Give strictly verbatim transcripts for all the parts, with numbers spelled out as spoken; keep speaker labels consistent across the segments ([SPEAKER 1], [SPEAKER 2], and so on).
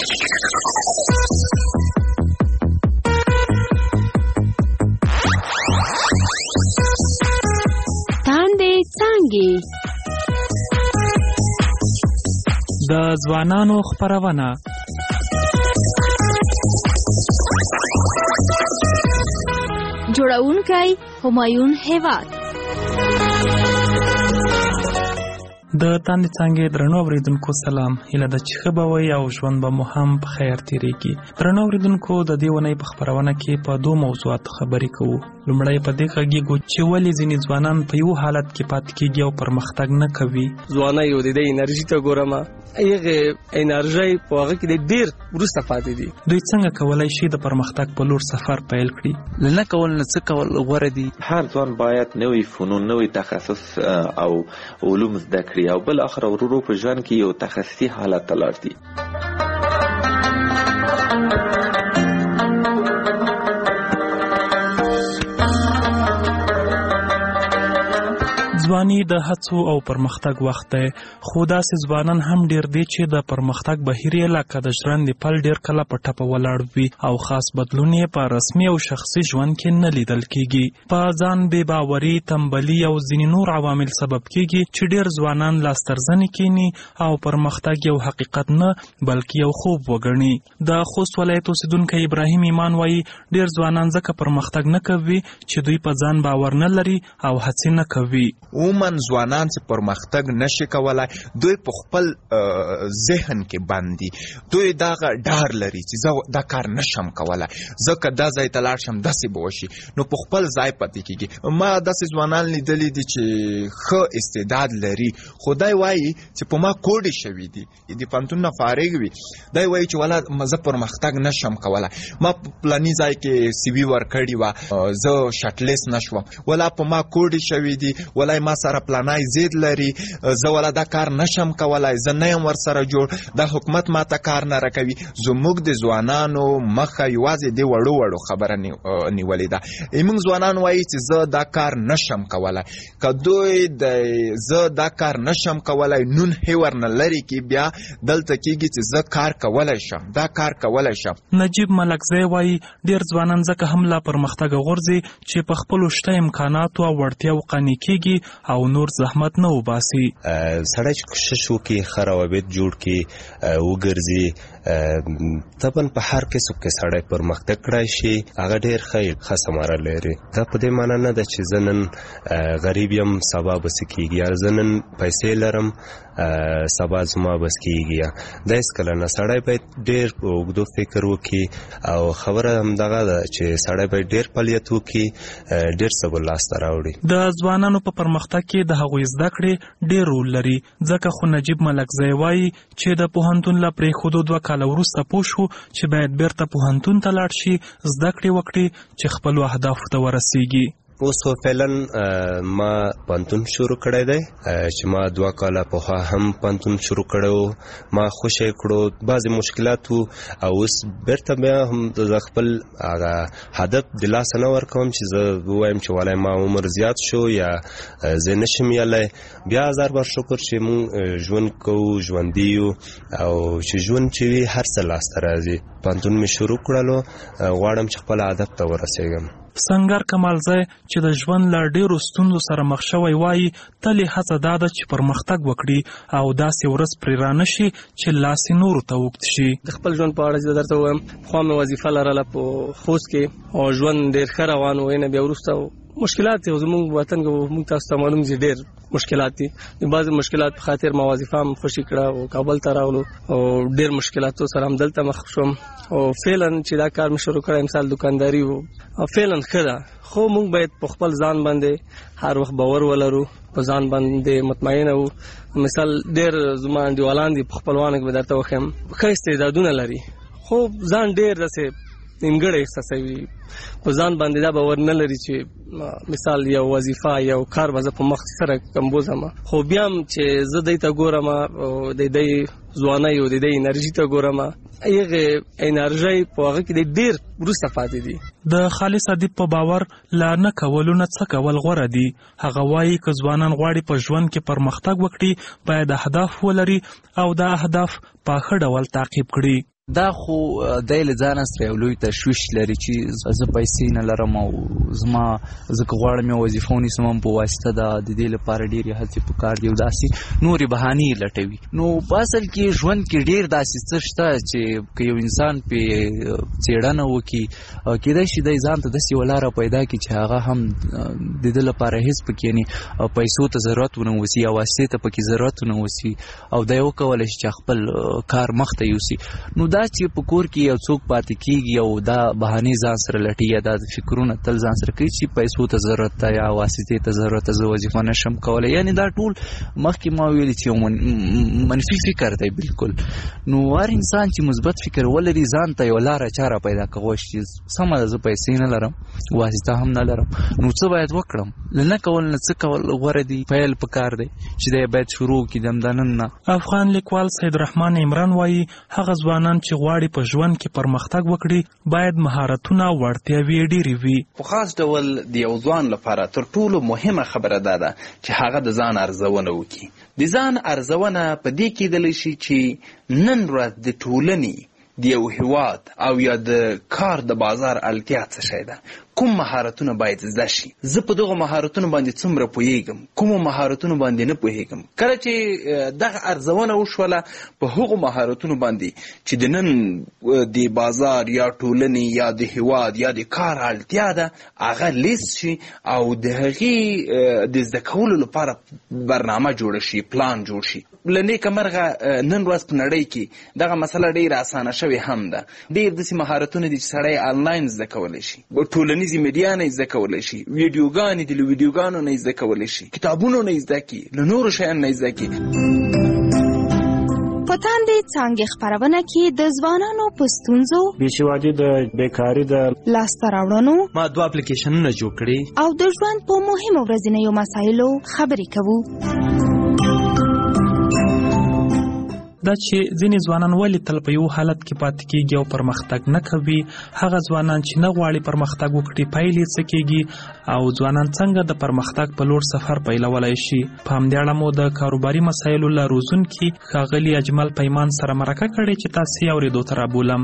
[SPEAKER 1] تاندې څانګې
[SPEAKER 2] د ځوانانو خپرونه
[SPEAKER 1] جوړونکی همایون هیواد.
[SPEAKER 2] د تاندې څانګې درنو اورېدونکو سلام. هیله ده چې ښه به وئ او ژوند به مو هم په خیر تېرېږي. درنو اورېدونکو د دې اونۍ په خپرونه کې په دوو موضوعاتو خبرې کوو. لومړی په دې غږیږو چې ولې ځینې ځوانان په یو حالت کې پاتې کېږي او پرمختګ نه کوي.
[SPEAKER 3] ځوانۍ او د دې انرژي ته ګورم، هغه انرژي په هغه کې ډېر وروسته پاتې دي.
[SPEAKER 2] دوی څنګه کولی شي د پرمختګ په لور سفر پیل کړي؟
[SPEAKER 4] نه کول نه څه کول غوره دي.
[SPEAKER 5] هر ځوان باید نوې فنون، نوې تخصص او علوم زده کړي او بل اخر ورو په ژوند کې یو تخصصي حالت ته لاړ شي.
[SPEAKER 2] ځواني د هڅو او پرمختګ وخت دی، خو داسې ځوانان هم ډېر دي چې د پرمختګ بهیر یې لکه د ژرندې پل ډېر کله په ټپه ولاړ وي او خاص بدلون یې په رسمي او شخصي ژوند کې نه لیدل کېږي. په ځان بې باوري، تنبلي او ځینې نور عوامل سبب کېږي چې ډېر ځوانان لاسترزنې کیني او پرمختګ یو حقیقت نه بلکې یو خوب وګڼي. د خوست ولایت اوسېدونکی ابراهیم ایمان وایي ډېر ځوانان ځکه پرمختګ نه کوي چې دوی په ځان باور نه لري او هڅې نه کوي.
[SPEAKER 6] عموما ځوانان چې پرمختګ نشي کولای، دوی په خپل ذهن کې باندې دوی دا ډار لري چې زه دا کار نشم کولای، ځکه دا ځای ته لاړ شم داسې به وشي، نو په خپل ځای پاتې کېږي. ما داسې ځوانان لیدلي دي چې ښه استعداد لري، خو دی وایي چې په ما کوډې شوي دي، د پوهنتون نه فارغ وي، دی وایي چې والا زه پرمختګ نشم کولای، ما په پلاني ځای کې سی وي ورکړې وه، زه شټلیست نشوم، والا په ما کوډې شوي دي، والا ما سره پلانای زید لري، زه والا دا کار نشم کولای، زه نه یم ورسره جوړ، دا حکومت ما ته کار نه راکوي. زموږ د ځوانانو مخه یوازې د وړو وړو خبره نیولې ده. موږ ځوانان وایي چې زه دا کار نشم کولای، که دوی د زه دا کار نشم کولای نون هیور نه لري کې بیا دلته کېږي چې زه کار کولی شم، دا کار کولی شم.
[SPEAKER 2] نجیب ملکزی وایي ډېر ځوانان ځکه هم لا پرمختګ غورځي چې په خپلو شته امکاناتو او وړتیاو قانع کېږي او نور زحمت نه وباسي.
[SPEAKER 7] سړی چې کوشش وکړي، ښه روابط جوړ کړي، وګرځي، طبعا په هر کسب کې سړی پرمختګ کړی شي، هغه ډېر ښه ښه ثمره لري. دا په دې معنی نه ده چې زه نن غریب یم سبا به څه کېږي، یا زه نن پیسې لرم سبا زما بس کېږي. دا هېڅکله نه، سړی باید ډېر په اوږدو فکر وکړي او خبره همدغه ده چې سړی باید ډېر فعالیت وکړي، ډېر څه به لاسته راوړي.
[SPEAKER 2] د ځوانانو په پرمختګ کې د هغوی زده کړې ډېر رول لري، ځکه خو نجیب ملکزی وایي چې د پوهنتون له پرېښودو دوه کاله وروسته پوه شو چې باید بیرته پوهنتون ته لاړ شي، زده کړې وکړي چې خپلو اهدافو ته ورسیږي.
[SPEAKER 7] اوس فعلا ما پوهنتون شروع کړی دی چې ما دوه کاله پخوا هم پوهنتون شروع کړی و، ما خوشی کړو، بعضې مشکلات و او اوس بیرته بیا هم زه خپل هغه هدف د لاسه نه ورکوم چې زه ووایم چې والای ما عمر زیات شو یا زه نشم یلی. بیا هزار بار شکر چې مونږ ژوند کوو، ژوندي یو او چې ژوند چې وي هر څه لاسته راځي. پوهنتون مې شروع کړلو، غواړم چې خپل هدف ته ورسېږم.
[SPEAKER 2] سنگر کمالزی چې د ژوند له ډېرو ستونزو سره مخ شوی وایي تل یې هڅه دا ده چې پرمختګ وکړي او داسې ورځ پرې رانه شي چې لاس یې نورو ته اوږد شي.
[SPEAKER 3] د خپل ژوند په اړه چې درته ووایم، پخوا مې وظیفه لرله په خوست کې او ژوند ډېر ښه روان و، نه بیا وروسته مشکلات دي. زموږ وطن کې موږ تاسو ته معلوم دي ډېر مشکلات دي. د بعضې مشکلات په خاطر ما وظیفه هم خوشي کړه او کابل ته راغلو او ډېر مشکلاتو سره هم دلته مخ شوم او فعلا چې دا کار مې شروع کړی مثال دکانداري و او فعلا ښه ده، خو موږ باید په خپل ځان باندې هر وخت باور ولرو، په ځان باندې مطمئنه وو. مثال ډېر زما انډیوالان دي په خپلوانو کې به درته وښیم ښه استعدادونه لري، خو ځان ډېر داسې نیمګړی احساسوي، په ځان باندې دا باور نه لري چې مثال یو وظیفه یو کار به زه په مخ سره کمبوزم. خو بیا هم چې زه دی ته ګورم او د دی ځوانۍ او د دی انرژي ته ګورم، هغه انرژي په هغه کې ډېر وروسته پاتې دي.
[SPEAKER 2] د خالص ادیب په باور لا نه کولو نه څه کول غوره دي. هغه وایي که ځوانان غواړي په ژوند کې پرمختګ وکړي باید اهداف ولري او دا اهداف په ښه ډول تعقیب کړي.
[SPEAKER 4] دا خو دی له ځانه سره یو لوی تشویش لري چې زه پیسې نه لرم او زما زه که غواړم یو وظیفه ونیسم هم په واسطه د د دې لپاره ډېرې هڅې پکار دي او داسې نورې بهانې لټوي. نو په اصل کې ژوند کې ډېر داسې څه شته چې که یو انسان پې څېړنه وکړي کېدای شي دی ځان ته داسې یوه لاره پیدا کړي چې هغه هم د ده لپاره هېڅ پکې یعنې پیسو ته ضرورت ونه اوسي یا واسطې ته پکې ضرورت ونه اوسي او دی وکولی شي چې خپل کار مخته یوسي. نو دا چې په کور کې یو څوک پاتې کېږي او دا بهانې ځان سره لټي یا دا فکرونه تل ځان سره کوي چې پیسو ته ضرورت ده یا واسطې ته ضرورت ده، زه وظیفه نشم کولی، یعنې دا ټول مخکې ما ویلي چې یو منفي فکر دی بالکل. نو هر انسان چې مثبت فکر ولري ځان ته یو لاره چاره پیدا کولی شي چې سمه ده زه پیسې نه لرم واسطه هم نه لرم نو څه باید وکړم، له نه کول نه څه کول غوره دي، پیل پکار دی چې دی باید شروع کړي د همدا نن نه.
[SPEAKER 2] افغان لیکوال سید رحمان عمران وایي هغه ځوانان چې غواړي په ژوند کې پرمختګ وکړي باید مهارتونه او وړتیاوې ډېرې وي.
[SPEAKER 8] په خاص ډول د یو ځوان لپاره تر ټولو مهمه خبره دا ده چې هغه د ځان ارزونه وکړي. د ځان ارزونه په دې کېدلی شي چې نن ورځ د ټولنې د یو هیواد او یا د کار د بازار اړتیا څه شی ده، کوم مهارتونه باید زده شي، زه په دغو مهارتونو باندې څومره پوهیږم، کومو مهارتونو باندې نه پوهیږم. کله چې دغه ارزونه وشوله په هغو مهارتونو باندې چې د نن د بازار یا ټولنې یا د هیواد یا د کار اړتیا ده هغه لیست شي او د هغې د زده کولو لپاره برنامه جوړه شي، پلان جوړ شي. له نیکه مرغه نن ورځ په نړۍ کې دغه مسله ډېره اسانه شوې هم ده. ډېر داسې مهارتونه دي چې سړی آنلاین زده کولی شي، ټولنیزې میډیا نه یې زده کولی شي، ویډیوګانې دي له ویډیوګانو نه یې زده کولی شي، کتابونو نه یې زده کړي، له نورو شیانو نه یې زده کړي.
[SPEAKER 1] په تاندې څانګې خپرونه کې د ځوانانو په ستونزو،
[SPEAKER 9] بېسوادي د بیکاري د
[SPEAKER 1] لاسته راوړنو،
[SPEAKER 4] ما دوه اپلیکیشنونه جوړ کړي
[SPEAKER 1] او د ژوند په مهمو ورځنیو مسایلو خبرې کوو.
[SPEAKER 2] دا چې ځینې ځوانان ولې تل په یو حالت کې پاتې کېږي او پرمختګ نه کوي، هغه ځوانان چې نه غواړي پرمختګ وکړي پایلې څه کېږي او ځوانان څنګه د پرمختګ په لور سفر پیلولی شي. په همدې اړه مو د کاروباري مسایلو له روزونکي ښاغلي اجمل پیمان سره مرکه کړې چې تاسې یې اورېدو ته رابولم.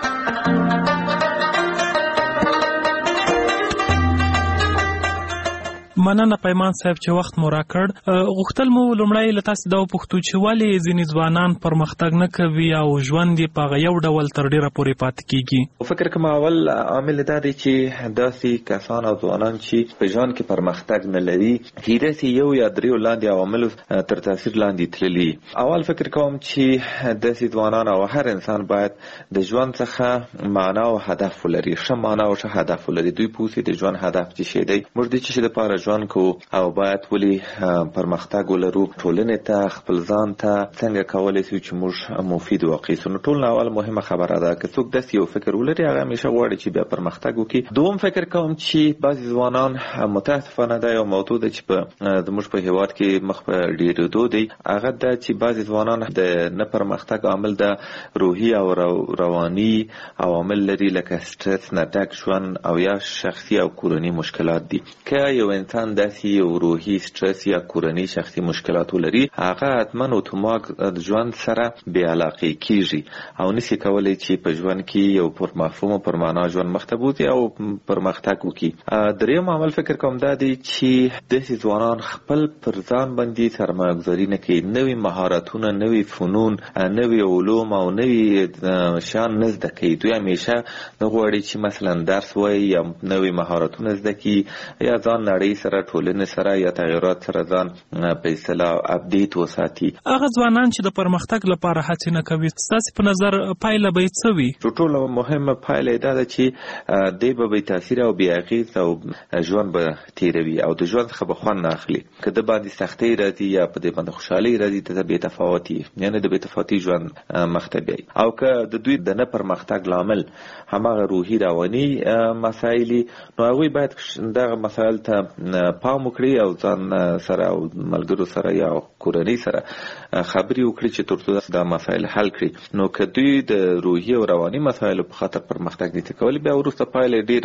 [SPEAKER 2] مننه پیمان صاحب چې وخت مو راکړ. غوښتل مو لومړی له تاسې دا وپوښتو چې ولې ځینې ځوانان پرمختګ نه کوي او ژوند یې په هغه یو ډول تر ډېره پورې پاتې کېږي؟
[SPEAKER 5] فکر کوم اول عامل دا دی چې داسې کسان او ځوانان چې په ژوند کې پرمختګ نه لري هیرسې یو یا دریو لاندې عواملو تر تاثیر لاندې تللي. اول فکر کوم چې داسې ځوانان او هر انسان باید د ژوند څخه معنا او هدف ولري، ښه معنا او ښه هدف ولري. دوی پوهېږي د ژوند هدف څه شی دی، موږ د څه شي دپاره ژوند کوو او باید ولې پرمختګ ولرو، ټولنې ته خپل ځان ته څنګه کولی شو چې موږ مفید واقع سو. نو ټول اول مهمه خبره ده که څوک داسې یو فکر ولري هغه همیشه غواړي چې بیا پرمختګ وکړي. دوم فکر کوم چې بعضې ځوانان متاسفانه دا یو موضوع ده چې په زموږ په هېواد کې مخ په ډېرېدو دی، هغه ده چې بعضې ځوانان د نه پرمختګ عامل د روحي او رواني عوامل لري لکه سټرس نه ډک ژوند او یا شخصي او کورني مشکلات دي. که یو انسان داسې یو روحي سټرس یا کورني شخصي مشکلات ولري هغه حتما اتومات د ژوند سره بې علاقې کېږي او نشي کولی چې په ژوند کې یو پر مفهوم او پر معنا ژوند مخته بوځي او پرمختګ وکړي. دریم عامل فکر کوم دا دی چې داسې ځوانان خپل پر ځان باندې سرمایه‌ګذاري نه کوي، نوي مهارتونه، نوي فنون، نوي علوم او نوي شیان نه زده کوي. دوی همیشه نه غواړي چې مثلا درس وایي یا نوي مهارتونه زده کړي یا ځان نړۍ سره ټولنې سره یا تغیرات سره ځان په اصطلاح اپډیټ وساتي.
[SPEAKER 2] هغه ځوانان چې د پرمختګ لپاره هڅې نه کوي ستاسې په نظر پایله به یې څه وي؟
[SPEAKER 5] تر ټولو مهمه پایله یې دا ده چې دی به بې تاثیره او بې اغېزه او ژوند به تېروي او د ژوند څخه به خوند نه اخلي. که د باندې سختۍ راځي یا په دې باندې خوشحالۍ راځي ته بې تفاوتي یعنې د بې تفاوتي ژوند مخته بیایي. او که د دوی د نه پرمختګ لامل هماغه روحي رواني مسایل نو هغوی باید دغه مسایل ته پام وکړي او ځان سره او ملګرو سره یا کورنۍ سره خبرې وکړي چې ترڅو دا مسایل حل کړي. نو که دوی د روحي او رواني مسایلو په خاطر پرمختګ نشي کولی بیا وروسته پایله ډېره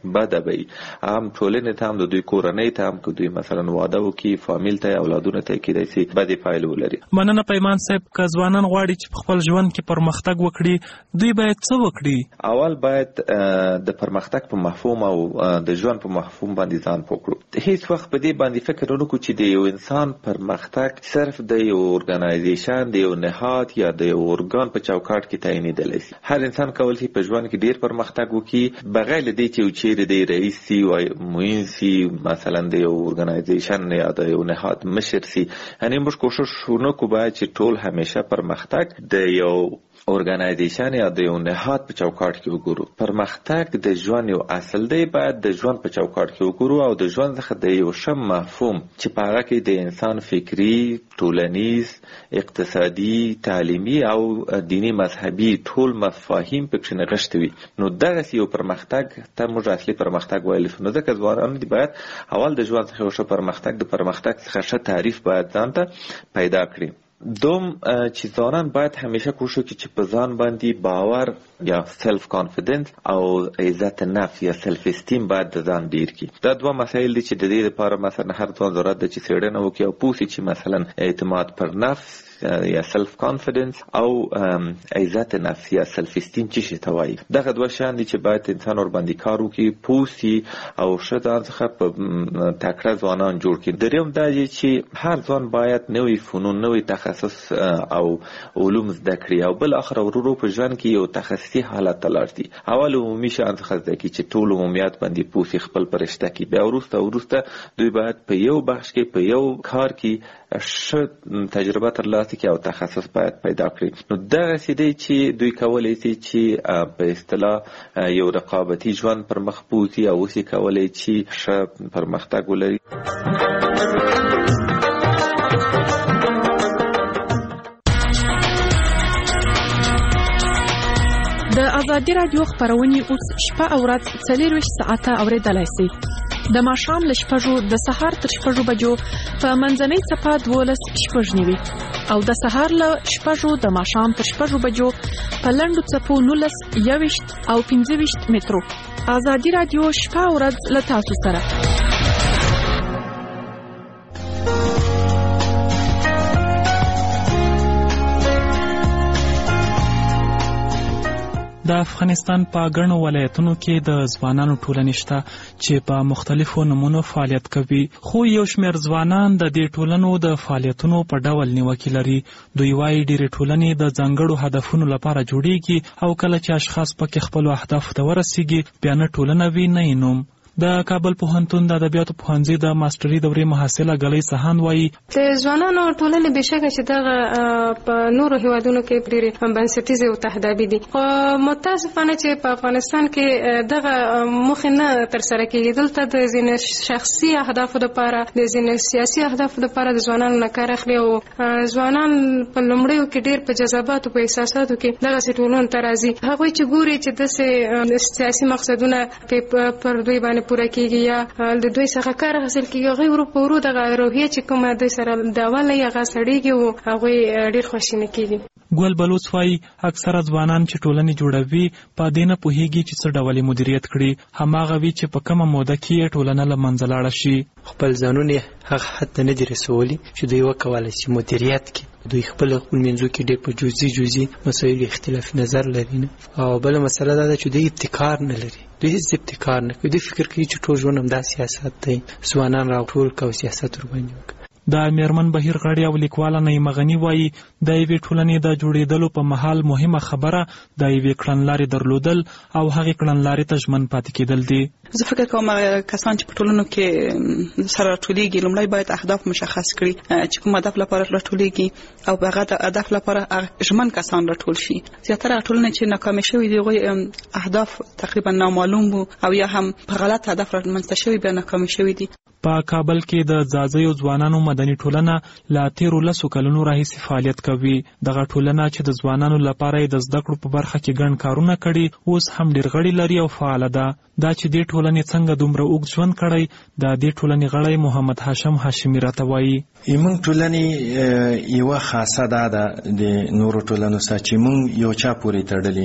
[SPEAKER 5] بده به هم ټولنې ته هم د دوی کورنۍ ته هم که دوی مثلا واده وکړي فامیل ته اولادونه ته کېدای شي بدې پایلې ولري.
[SPEAKER 2] مننه پیمان صاحب. که ځوانان غواړي چې په خپل ژوند کې پرمختګ وکړي دوی باید څه وکړي؟
[SPEAKER 5] اول باید د پرمختګ په مفهوم او د ژوند په مفهوم باندې ځان پوه کړو. هیڅ وخت په دې باندې فکر ونه کړو چې د یو انسان پرمختګ صرف د یو ارګنایزیشن د یو نهاد یا د یو ارګان په چوکاټ کې تعینېدلی شي. هر انسان کولی شي په ژوند کې ډیر پرمختګ وکړي بغیر له دې چې یو چیرې د رئیس سي او معین سي مثلا د یو ارګنایزیشن یا د یو نهاد مشر سي. یعنی موږ کوشش ونکړو باید چې ټول همیشه پرمختګ د یو ارګنایزیشن یا د یو نهاد په چوکاټ کې وګورو. پرمختګ د ژوند یو اصل دی، باید د ژوند په چوکاټ کې وګورو او د ژوند څخه د یو ښه مفهوم چې په هغه کې د انسان فکري، ټولنیز، اقتصادي، تعلیمي او دینی مذهبي ټول مفاهیم پکې نغښتي وي، نو دغسې یو پرمختګ ته موږ اصلي پرمختګ ویلی شو. نو ځکه ځوانان دي باید اول د ژوند څخه یو ښه پرمختګ د پرمختګ څخه ښه تعریف باید ځان ته پیدا کړي. دوم چې ځوانان باید همیشه کوشش وکړي چې په ځان باندې باور یا سلف کانفیډنس او عزت نفس یا سلف استیم باید د ځان ډیر کړي. دا دوه مسایل دي چې د دې لپاره مثلا هر ځوان ضرورت ده چې څېړنه وکړي او پوه شي چې مثلا اعتماد پر نفس یا سلف کانفیډنس او عزت نفس یا سلف استیم چې شي ته وایي. دغه دوه شیان دي چې باید انسان ور باندې کار وکړي، پوه شي او ښه ځان څخه په تکړه ځوانان جوړ کړي. درېیم دا دی چې هر ځوان باید نوي فنون، نوي تخصص او علوم زده کړي او بل اخر ورو په ژوند کې یو تخصصي حالت ته لاړ شي. اول عمومي شیان څخه زده کړي چې ټول عمومیات باندې پوه شي، خپل په رشته کې. بیا وروسته وروسته دوی باید په یو بخش کې په یو کار کې ښه تجربه ترلاسه کړي او تخصص باید پیدا کړي. نو دغسې دی چې دوی کولی شي چې په اصطلاح یو رقابتي ژوند پر مخ بوځي او اوس یې کولی چې ښه پرمختګ ولري.
[SPEAKER 10] د ازادي راډیو خپرونې اوس شپه او ورځ څلورویشت ساعته اورېدلی شئ. د ماښام له شپږو د سهار تر شپږو بجو په منځنۍ څپه دولس شپږ نوي او د سهار له شپږو د ماښام تر شپږو بجو په لنډو څپو نولس یوویشت او پنځه ویشت مترو. ازادي راډیو شپه او ورځ له تاسو سره.
[SPEAKER 2] د افغانستان په ګڼو ولایتونو کې د ځوانانو ټولنې شته چې په مختلفو نمونو فعالیت کوي، خو یو شمېر ځوانان د دې ټولنو د فعالیتونو په ډول نیوکې لري. دوی وایي ډېرې ټولنې د ځانګړو هدفونو لپاره جوړیږي او کله چې اشخاص پکې خپلو اهدافو ته ورسیږي بیا نه ټولنه وي نه یې نوم. د کابل پوهنتون د ادبیاتو پوهنځي د ماستري دورې محصله ګلۍ سهان وایي
[SPEAKER 11] د ځوانانو ټولنې بېشکه چې دغه په نورو هیوادونو کې ډېرې بنسټیزې او تهدابي دي، خو متاسفانه چې په افغانستان کې دغه موخې نه ترسره کېږي. دلته د ځینې شخصي اهدافو دپاره، د ځینې سیاسي اهدافو دپاره د ځوانانو نه کار اخلي او ځوانان په لومړیو کې ډېر په جذباتو، په احساساتو کې دغسې ټولنو ته راځي. هغوی چې ګوري چې داسې سیاسي مقصدونه پر دوی باندې پوره کېږي یا د دوی څخه کار حاصل کېږي، هغوی ورو په ورو دغه روحیه چې کومه دوی سره د اوله یې هغه سړېږي او هغوی ډېر خواشینه کېږي.
[SPEAKER 2] ګل بلوڅ وایي اکثره ځوانان چې ټولنې جوړوي په دې نه پوهېږي چې څه ډول یې مدیریت کړي، هماغه وي چې په کومه موده کې یې ټولنه له منځه لاړه شي.
[SPEAKER 12] خپل ځانونه هغه حد ته نه دي رسولي چې دوی وکولی شي مدیریت کړي. دوی خپل خپل منځو کې ډېر په جزئي جزئي مسایلو اختلاف نظر لري نه. او بله مسله دا ده چې دوی ابتکار نه لري، دوی هیڅ ابتکار نه کوي. دوی فکر کوي چې ټول ژوند همدا سیاست دی، ځوانان راټول کړه او سیاست ورباندې وکړه.
[SPEAKER 2] د میرمن بهیر غړي او لیکواله نعیمه غني وایي د یوې ټولنې د جوړېدلو په مهال مهمه خبره د یوې کړنلارې درلودل او هغې کړنلارې ته ژمن پاتې کېدل دي.
[SPEAKER 13] زه فکر کوم کسان چې په ټولنو کې سره راټولېږي لومړی باید اهداف مشخص کړي چې کوم هدف لپاره راټولېږي او په هغه هدف لپاره ژمن کسان راټول شي. زیاتره ټولنې چې ناکامې شوي دي هغوی اهداف تقریبا نامعلوم وو او یا هم په غلط هدف رامنځته شوي بیا ناکامې شوي دي.
[SPEAKER 2] په کابل کې د ځاځیو ځوانانو مدني ټولنه لا تیرو لسو کلونو راهیسې فعالیت کوي. دغه ټولنه چې د ځوانانو لپاره یې د زده کړو په برخه کې ګڼ کارونه کړي اوس هم ډېر غړي لري او فعاله ده. دا چې دې ټولنې څنګه دومره اوږد ژوند کړی د دې ټولنې غړی محمد هاشم هاشمي راته وایي
[SPEAKER 14] موږ ټولنې یوه خاصه دا ده د نورو ټولنو سره چې موږ یو چا پورې تړلي نه یو.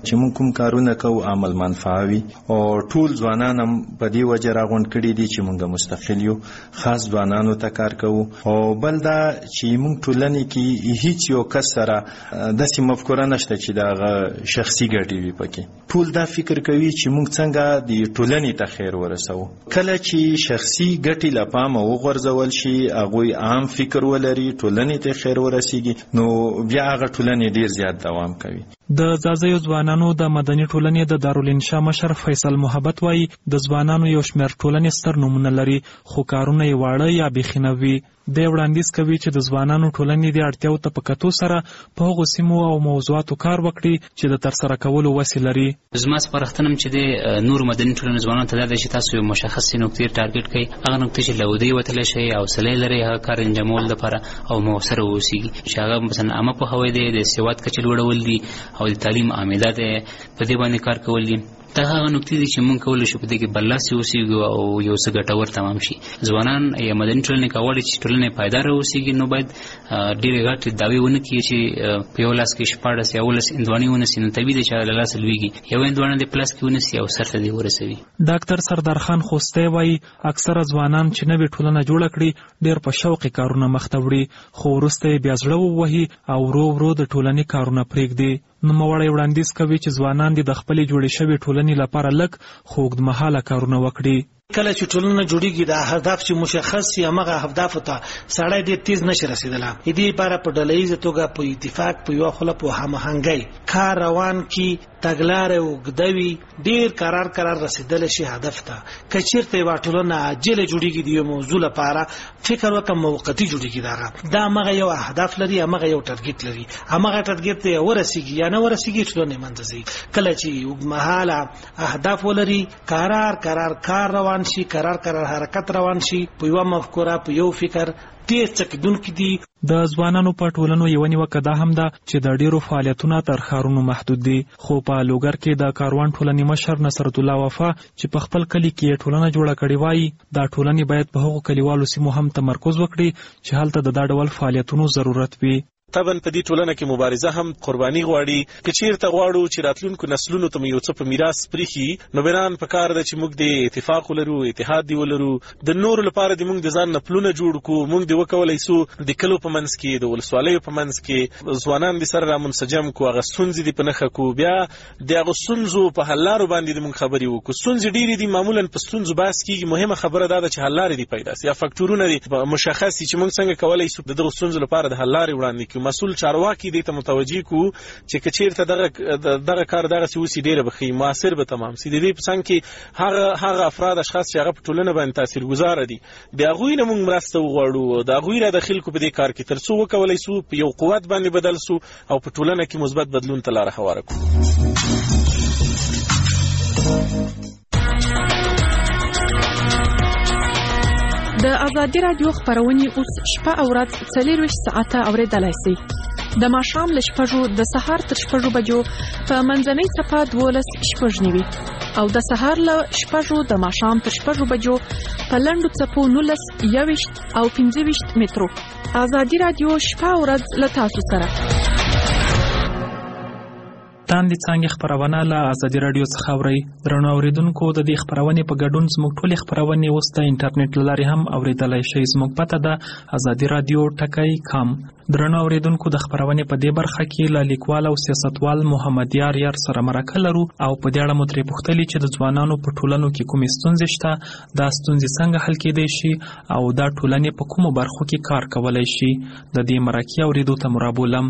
[SPEAKER 14] چې موږ کوم کارونه کوو عمل منفعه وي او ټول ځوانان هم په دې وجه راغونډ کړي دي چې موږ مستقل یو، خاص ځوانانو ته کار کوو. او بل دا چې موږ ټولنې کې هیڅ یو کس سره داسې مفکوره نشته چې دا شخصي ګټې وي پکې. ټول دا فکر کوي چې موږ څنګه د ټولنې ته خیر ورسوو. کله چې شخصي ګټې له پامه وغورځول شي، هغوی عام فکر ولري، ټولنې ته خیر ورسیږي، نو بیا هغه ټولنې ډیر زیات دوام کوي.
[SPEAKER 2] د ځاځیو ځوانانو د مدني ټولنې د دارالانشا مشر فیصل محبت وایي د ځوانانو یو شمېر ټولنې ستر نومونه لري، خو کارونه یې واړه یا بیخي نه وي. دی وړاندیز کوي چې د ځوانانو ټولنې د اړتیاو ته په کتو سره په هغو سیمو او موضوعاتو کار وکړي چې د ترسره کولو وسې لري.
[SPEAKER 15] زما سپارښتنه چې د نورو مدني ټولنو ځوانانو ته دا ده چې تاسو یو مشخصې نقطې ټارګټ کړئ، هغه نقطې چې له ودې وتلی شئ، حوصله لرئ هغه کار انجامولو لپاره او مؤثره واوسیږي، چې هغه مثلا عامه پوهاوی دی، د سواد کچه لوړول دي او د تعلیم عامده دی، په دې باندې کار کول دي. دا هغه نقطې دي چې موږ کولی شو په دې کې برلاسي اوسېږو او یو څه ګټور تمام شي. ځوانان یا مدني ټولنې که غواړي چې ټولنه پایداره اوسېږي، نو باید ډېرې غټې دعوې ونه کړي چې په یو لاس کې شپاړس یا اوولس هندواڼې ونیسي، نو طبیعي دی چې له لاسه لوېږي. یو هندواڼه دې په لاس کې ونیسي او سر ته دې ورسوي.
[SPEAKER 2] ډاکټر سردار خان خوستی وایي اکثره ځوانان چې نوې ټولنه جوړه کړي ډېر په شوق کارونه مخته وړي، خو وروسته یې بیا زړه ووهي او ورو ورو د ټولنې کارونه پرېږدي. نوموړی وړاندیز کوي چې ځوانان دې د خپلې جوړې شوې ټولنې لپاره لږ خو اوږدمهاله کارونه وکړي.
[SPEAKER 16] کله چې ټولنه جوړیږي د اهداف چې مشخص شي، هغه اهداف ته سړی ډېر تیز نشي رسیدلی. دې لپاره په ډلهییزه توګه په اتفاق په یوه خوله په هماهنګۍ کار روان کړي، تګلارې اوږده وي، ډېر قرار قرار رسیدلی شي هدف ته. که چېرته یوه ټولنه عاجله جوړیږي د یو موضوع لپاره، فکر وکړه موقتي جوړیږي، دغه دا همغه یو اهداف لري، همغه یو ټارګټ لري، همغه ټارګټ ته ورسیږي یا نه ورسیږي، ټولنې منځ ځي. کله چې اوږدمهاله اهداف ولري، قرار قرار کار روان شي، قرار قرار حرکت روان شي، په یو مفکوره په یو فکر ډېر څکیدونکي دي.
[SPEAKER 2] د ځوانانو په ټولنو یوه نیوکه دا هم ده چې د ډېرو فعالیتونه تر ښارونو محدود دي. خو په لوګر کې د کاروان ټولنې مشر نصرت الله وفا چې په خپل کلي کې یې ټولنه جوړه کړې وایي دا ټولنې باید په هغو کلیوالو سیمو هم تمرکز وکړي چې هلته د دا ډول فعالیتونو ضرورت وي.
[SPEAKER 17] طبعا په دې ټولنه کې مبارزه هم قرباني غواړي. که چیرته غواړو چې راتلونکو نسلونو ته یو څه په میراث پرېښي، نو بنان په کار ده چې موږ د اتفاق ولرو، اتحاد دی ولرو، د نورو لپاره د موږ د ځان نه پلونه جوړ کړو. موږ د وکولی سو د کلو په منځ کې، د ولسوالیو په منځ کې ځوانان د سره رامنسجم کړو، هغه ستونزې دې په نښه کړو، بیا د هغو ستونزو په حل لارو باندې د موږ خبرې وکړو. ستونزې ډېرې دي، معمولا په ستونزو بحث کېږي، مهمه خبره دا ده چې حل لارې دې پیدا سي یا فکټورونه دې مشخص سي چې موږ څنګه کولی سو د دغو ستونزو لپاره د حل لارې وړاندې کړو. مسؤل چارواکي کې دې ته متوجي کو چې کچیرته دغه دغه کار دغه سوسی ډیره بخي موثر به تمام سي. د دې په څنګه کې هغه هغه افراد اشخاص چې هغه په ټولنه باندې تاثیرګذار دي، د هغوی نه موږ مرسته وغواړو، د هغوی را داخل کو په دې کار کې ترڅو وکولای سو په یو قوت باندې بدل سو او په ټولنه کې مثبت بدلون ته لار هواره کړو.
[SPEAKER 10] د ازادي رادیو خبرونه اوس شپه او ورځ څلور ساعته اوریدلای شئ. د ماښام له شپږو د سهار تر شپږو بجو په منځنۍ څپه دولس شپږ نیوي او د سهار له شپږو د ماښام تر شپږو بجو په لنډو څپو نولس یوویشت او پنځه ویشت مترو. ازادي رادیو شپه او ورځ له تاسو سره.
[SPEAKER 2] تاندې څانګې خبرونه له ازادي رادیو څخه اورئ. درنو اورېدونکو، د دې خبرونې په ګډون زموږ ټولې خبرونې اوس د انټرنیټ له لارې هم اورېدلی شئ. زموږ پته ده ازادي رادیو ټکی کام. درنو اورېدونکو، د خبرونې په دې برخه کې له لیکوال او سیاستوال محمد یار یار سره مرکه لرو او په دې اړه مو ترې پوښتلي چې د ځوانانو په ټولنو کې کومې ستونزې شته، دا ستونزې څنګه حل کېدای شي او دا ټولنې په کومو برخو کې کار کولی شي. د دې مرکې اورېدو ته مو رابولم.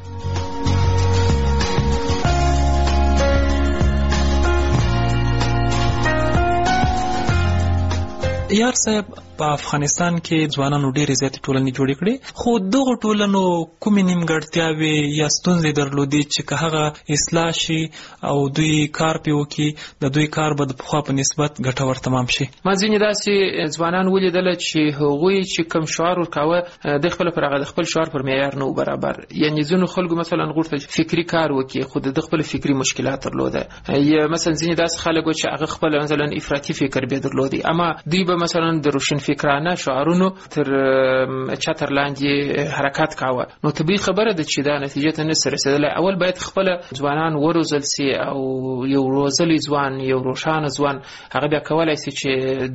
[SPEAKER 2] یار صاحب، په افغانستان کې ځوانانو ډېرې زیاتې ټولنې جوړې کړې، خو دغو ټولنو کومې نیمګړتیاوې یا ستونزې درلودې چې که هغه اصلاح شي او دوی کار پرې وکړي، د دوی کار به د پخوا په نسبت ګټور تمام شي.
[SPEAKER 18] ما ځینې داسې ځوانان ولیدله چې هغوی چې کوم شعار ورکاوه د خپله پر هغه د خپل شعار پر معیار نه و برابر. یعنې ځینو خلکو مثلا غوښتل فکري کار وکړي، خو د خپل فکري مشکلات درلوده. یا مثلا ځینې داسې خلک و چې هغه خپل مثلا افراطي فکر به درلودي، اما دوی به مثلا د روشن روشنفکرانه شعارونو تر چتر لاندې حرکت کاوه. نو طبیعي خبره ده چې دا نتیجه ته نشي رسیدلی. اول باید خپل ځوانان وروزل سي او یو روزلی ځوان یو روښانه ځوان هغه بیا کولای شي چې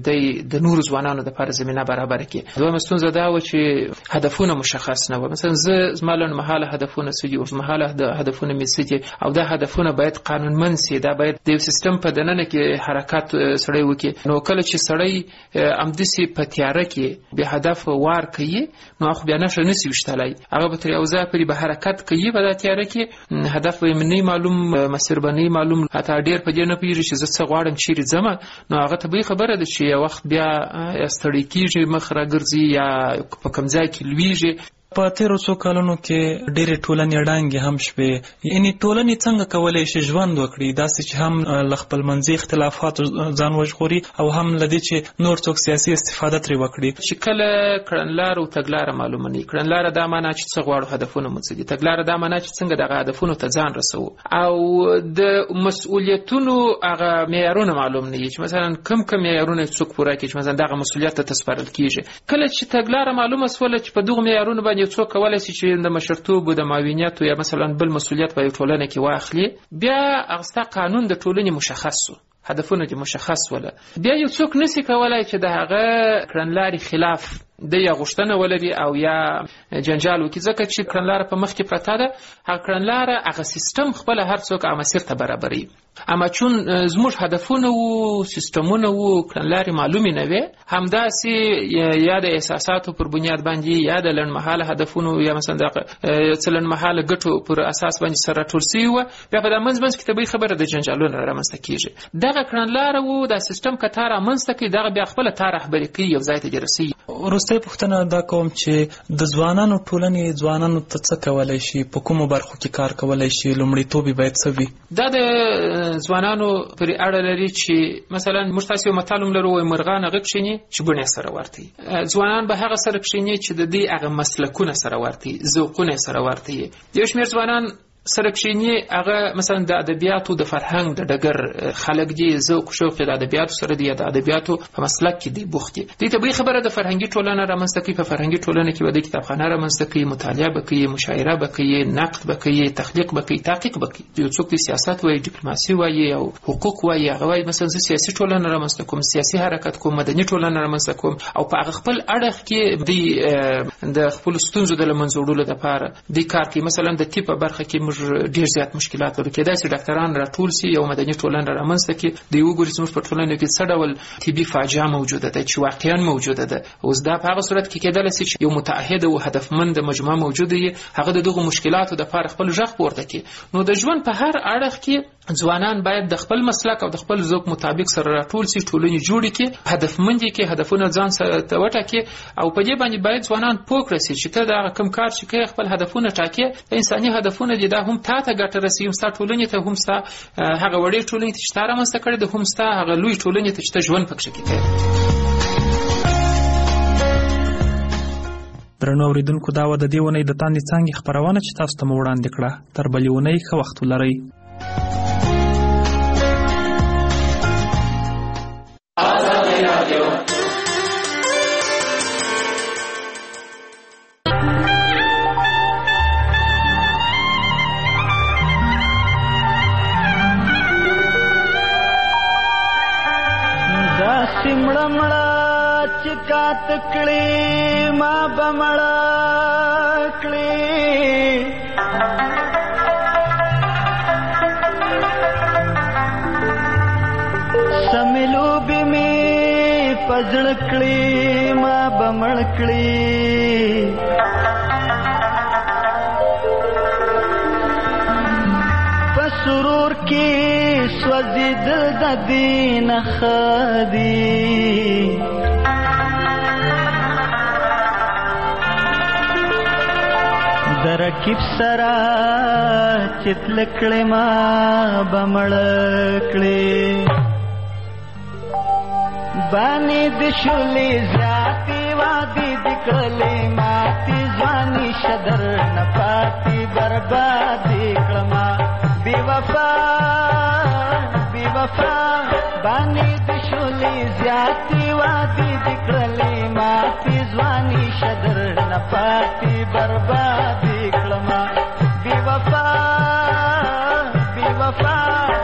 [SPEAKER 18] د نورو ځوانانو لپاره زمینه برابر کړي. دویمه ستونزه دا و چې هدفونه مشخص نه و. مثلا زه زما لنډمهاله هدفونه څه دي، اوږدمهاله هدفونه مې څه دي، او دا هدفونه باید قانونمند سي. دا باید د یو سیستم په دننه کې حرکت سړی وکړي. نو کله چې سړی همداسې په تیاره کې بې هدف وار کوي نو هغه بیا نښه نشي ویشتلی. هغه به تر یو ځایه پورې به حرکت کوي په دا تیاره کې، هدف به یې نه معلوم، مسیر به نه معلوم، حتی ډېر په دې نه پوهېږي چې زه څه غواړم، چیرې ځمه. نو هغه طبیعي خبره ده چې یو وخت بیا یا ستړی کېږي، مخ راګرځي، یا په کوم ځای کې لویږي.
[SPEAKER 2] په تیرو څو کلونو کې ډېرې ټولنې ړانګې هم شوې. یعنې ټولنې څنګه کولی شي ژوند وکړي داسې چې هم له خپلمنځي اختلافاتو ځان وژغوري او هم له دې چې نور څوک سیاسي استفاده ترې وکړي.
[SPEAKER 18] چې کله کړنلاره او تګلاره معلومه نه وي، کړنلاره دا معنا چې څه غواړو، هدفونه مو څه دي، تګلاره دا معنا چې څنګه دغه هدفونو ته ځان رسوو، او د مسؤلیتونو هغه معیارونه معلوم نه وي چې مثلا کم کم معیارونه څوک پوره کړي چې مثلا دغه مسؤلیت ته سپارل کېږي. کله چې تګلاره معلومه شوله چې په دغو معیارونو باندې څوک کولای شي چې د مشرتوب د معاونیت یا مثلا بل مسؤلیت په ټولنه کې واخلي، بیا هغه قانون د ټولنې مشخص شو، هدفونه دې مشخص وله، بیا یو څوک نشي کولای چې د هغه کړنلارې خلاف د یا غوښتنه ولري او یا جنجال وکړي، ځکه چې کړنلاره په مخ کې پرته ده. هغه کړنلاره هغه سیستم خپله هر څوک هغه مسیر ته برابروي. اما چون زموږ هدفونه وو، سیستمونه وو، کړنلارې معلومې نه وې، همداسې یا د احساساتو پر بنیاد باندې یا د لنډمهاله هدفونو یا مثلا د څه لنډمهاله ګټو پر اساس باندې سره راټول سوي وه، بیا په دا منځ منځ کې طبیعي خبره د جنجالونه رامنځته کېږي. دغه کړنلاره وو، دا سیستم که تا رامنځته کړي، دغه بیا خپله تا رهبري کوي، یو ځای ته دې رسوي.
[SPEAKER 2] وروستۍ پوښتنه دا کوم چې د ځوانانو ټولنې ځوانانو ته څه کولی شي، په کومو برخو کې کار کولی شي، لومړیتوب یې باید څه وي؟
[SPEAKER 18] دا د ځوانانو پرې اړه لري چې مثلا موږ تاسې یو متل هم لرو، وایي مرغان هغه کښېني چې بڼې سره ورته وي. ځوانان به هغه سره کښېني چې د دې هغه مسلکونه سره ورته وي، ذوقونه یې سره ورته وي. یو شمېر ځوانان سره کښېني هغه مثلا د ادبیاتو د فرهنګ د ډګر خلک دي، ذوق شوق د ادبیاتو سره دی، د ادبیاتو په مسلک کې دی بوخت دي. دې طبیعي خبره د فرهنګي ټولنه رامنځته کوي. په فرهنګي ټولنه کې به د کتابخانه رامنځته کوي، مطالعه به کوي، مشاعره به کوي، نقد به کوي، تخلیق به کوي، تحقیق به کوي. یو څوک د سیاست وایي، ډیپلوماسي وایي او حقوق وایي، هغه وایي مثلا زه سیاسي ټولنه رامنځته کوم، سیاسي حرکت کوم، مدني ټولنه رامنځته کوم، او په هغه خپل اړخ کې د خپلو ستونزو د له منځه وړلو دپاره دې کار کوي. مثلا د طب په برخه کې موږ ډېر زیات مشکلات لرو، کېدای شي ډاکټران راټول سي، یو مدني ټولنه رامنځته کړي، دوی وګوري زموږ په ټولنه کې څه ډول طبي فاجعه موجوده ده چې واقعا موجوده ده. اوس دا په هغه صورت کې کېدلی شي چې یو متعهد او هدفمند مجموعه موجوده وي، هغه د دغو مشکلاتو دپاره خپل غږ پورته کړي. نو د ژوند په هر اړخ کې ځوانان باید د خپل مسلک او د خپل ذوق مطابق سره راټول سي، ټولنې جوړې کړي، هدفمند یې کړي، هدفونه ځان سره وټاکي، او په دې باندې باید ځوانان پوه کړي چې ته دا کوم کار چې کوې خپل هدفونه ټاکې، انساني هدفونه دي، دا هم تا ته ګټه رسوي، هم ستا ټولنې ته، هم ستا هغه وړې ټولنې ته چې تا رامنځته کړې ده، هم ستا هغه لوی ټولنې ته چې ته ژوند پکښې کې کوې.
[SPEAKER 2] درنو اورېدونکو، دا وه د دې اونۍ د تاندې څانګې خپرونه چې تاسو ته مو وړاندې کړه. تر بلې اونۍ ښه وخت ولرئ.
[SPEAKER 19] تکړی ما بمړه کړی سملو به می پزړ کړی ما بمړ کړی پسرور کې سوځید د دین خدي درکیب سرا چتل کړه ما بمړ کړه باندې د شولې ذاتی وادي دکړلې ماتي ځواني شدر نه پاتې بربادي کړه ما بي وفا بي وفا باندې د شولې زیاتې وادي د کړلې ماتې ځواني شدر نه پاتې بربادي کړما بې وفا بې وفا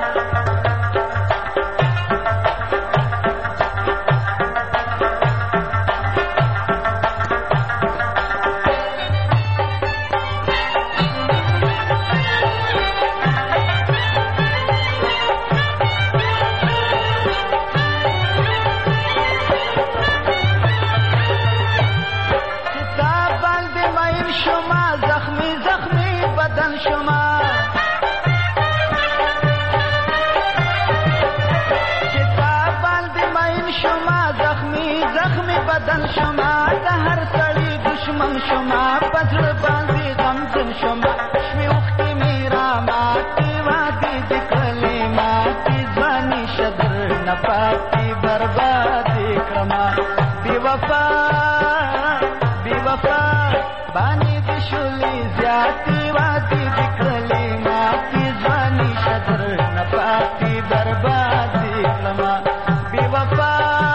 [SPEAKER 19] بدن شما د هر سړي دشمن شما پزړ باندې غمجن شما شمې وختې میرا ماتې وادي د کړلې ماتې ځواني شدر نه پاتې بربادي کړما بې وفا بې وفا باندې د شولې زیاتې وادي د کړلې ماتې ځواني شدر نه پاتې بربادي کړما بې وفا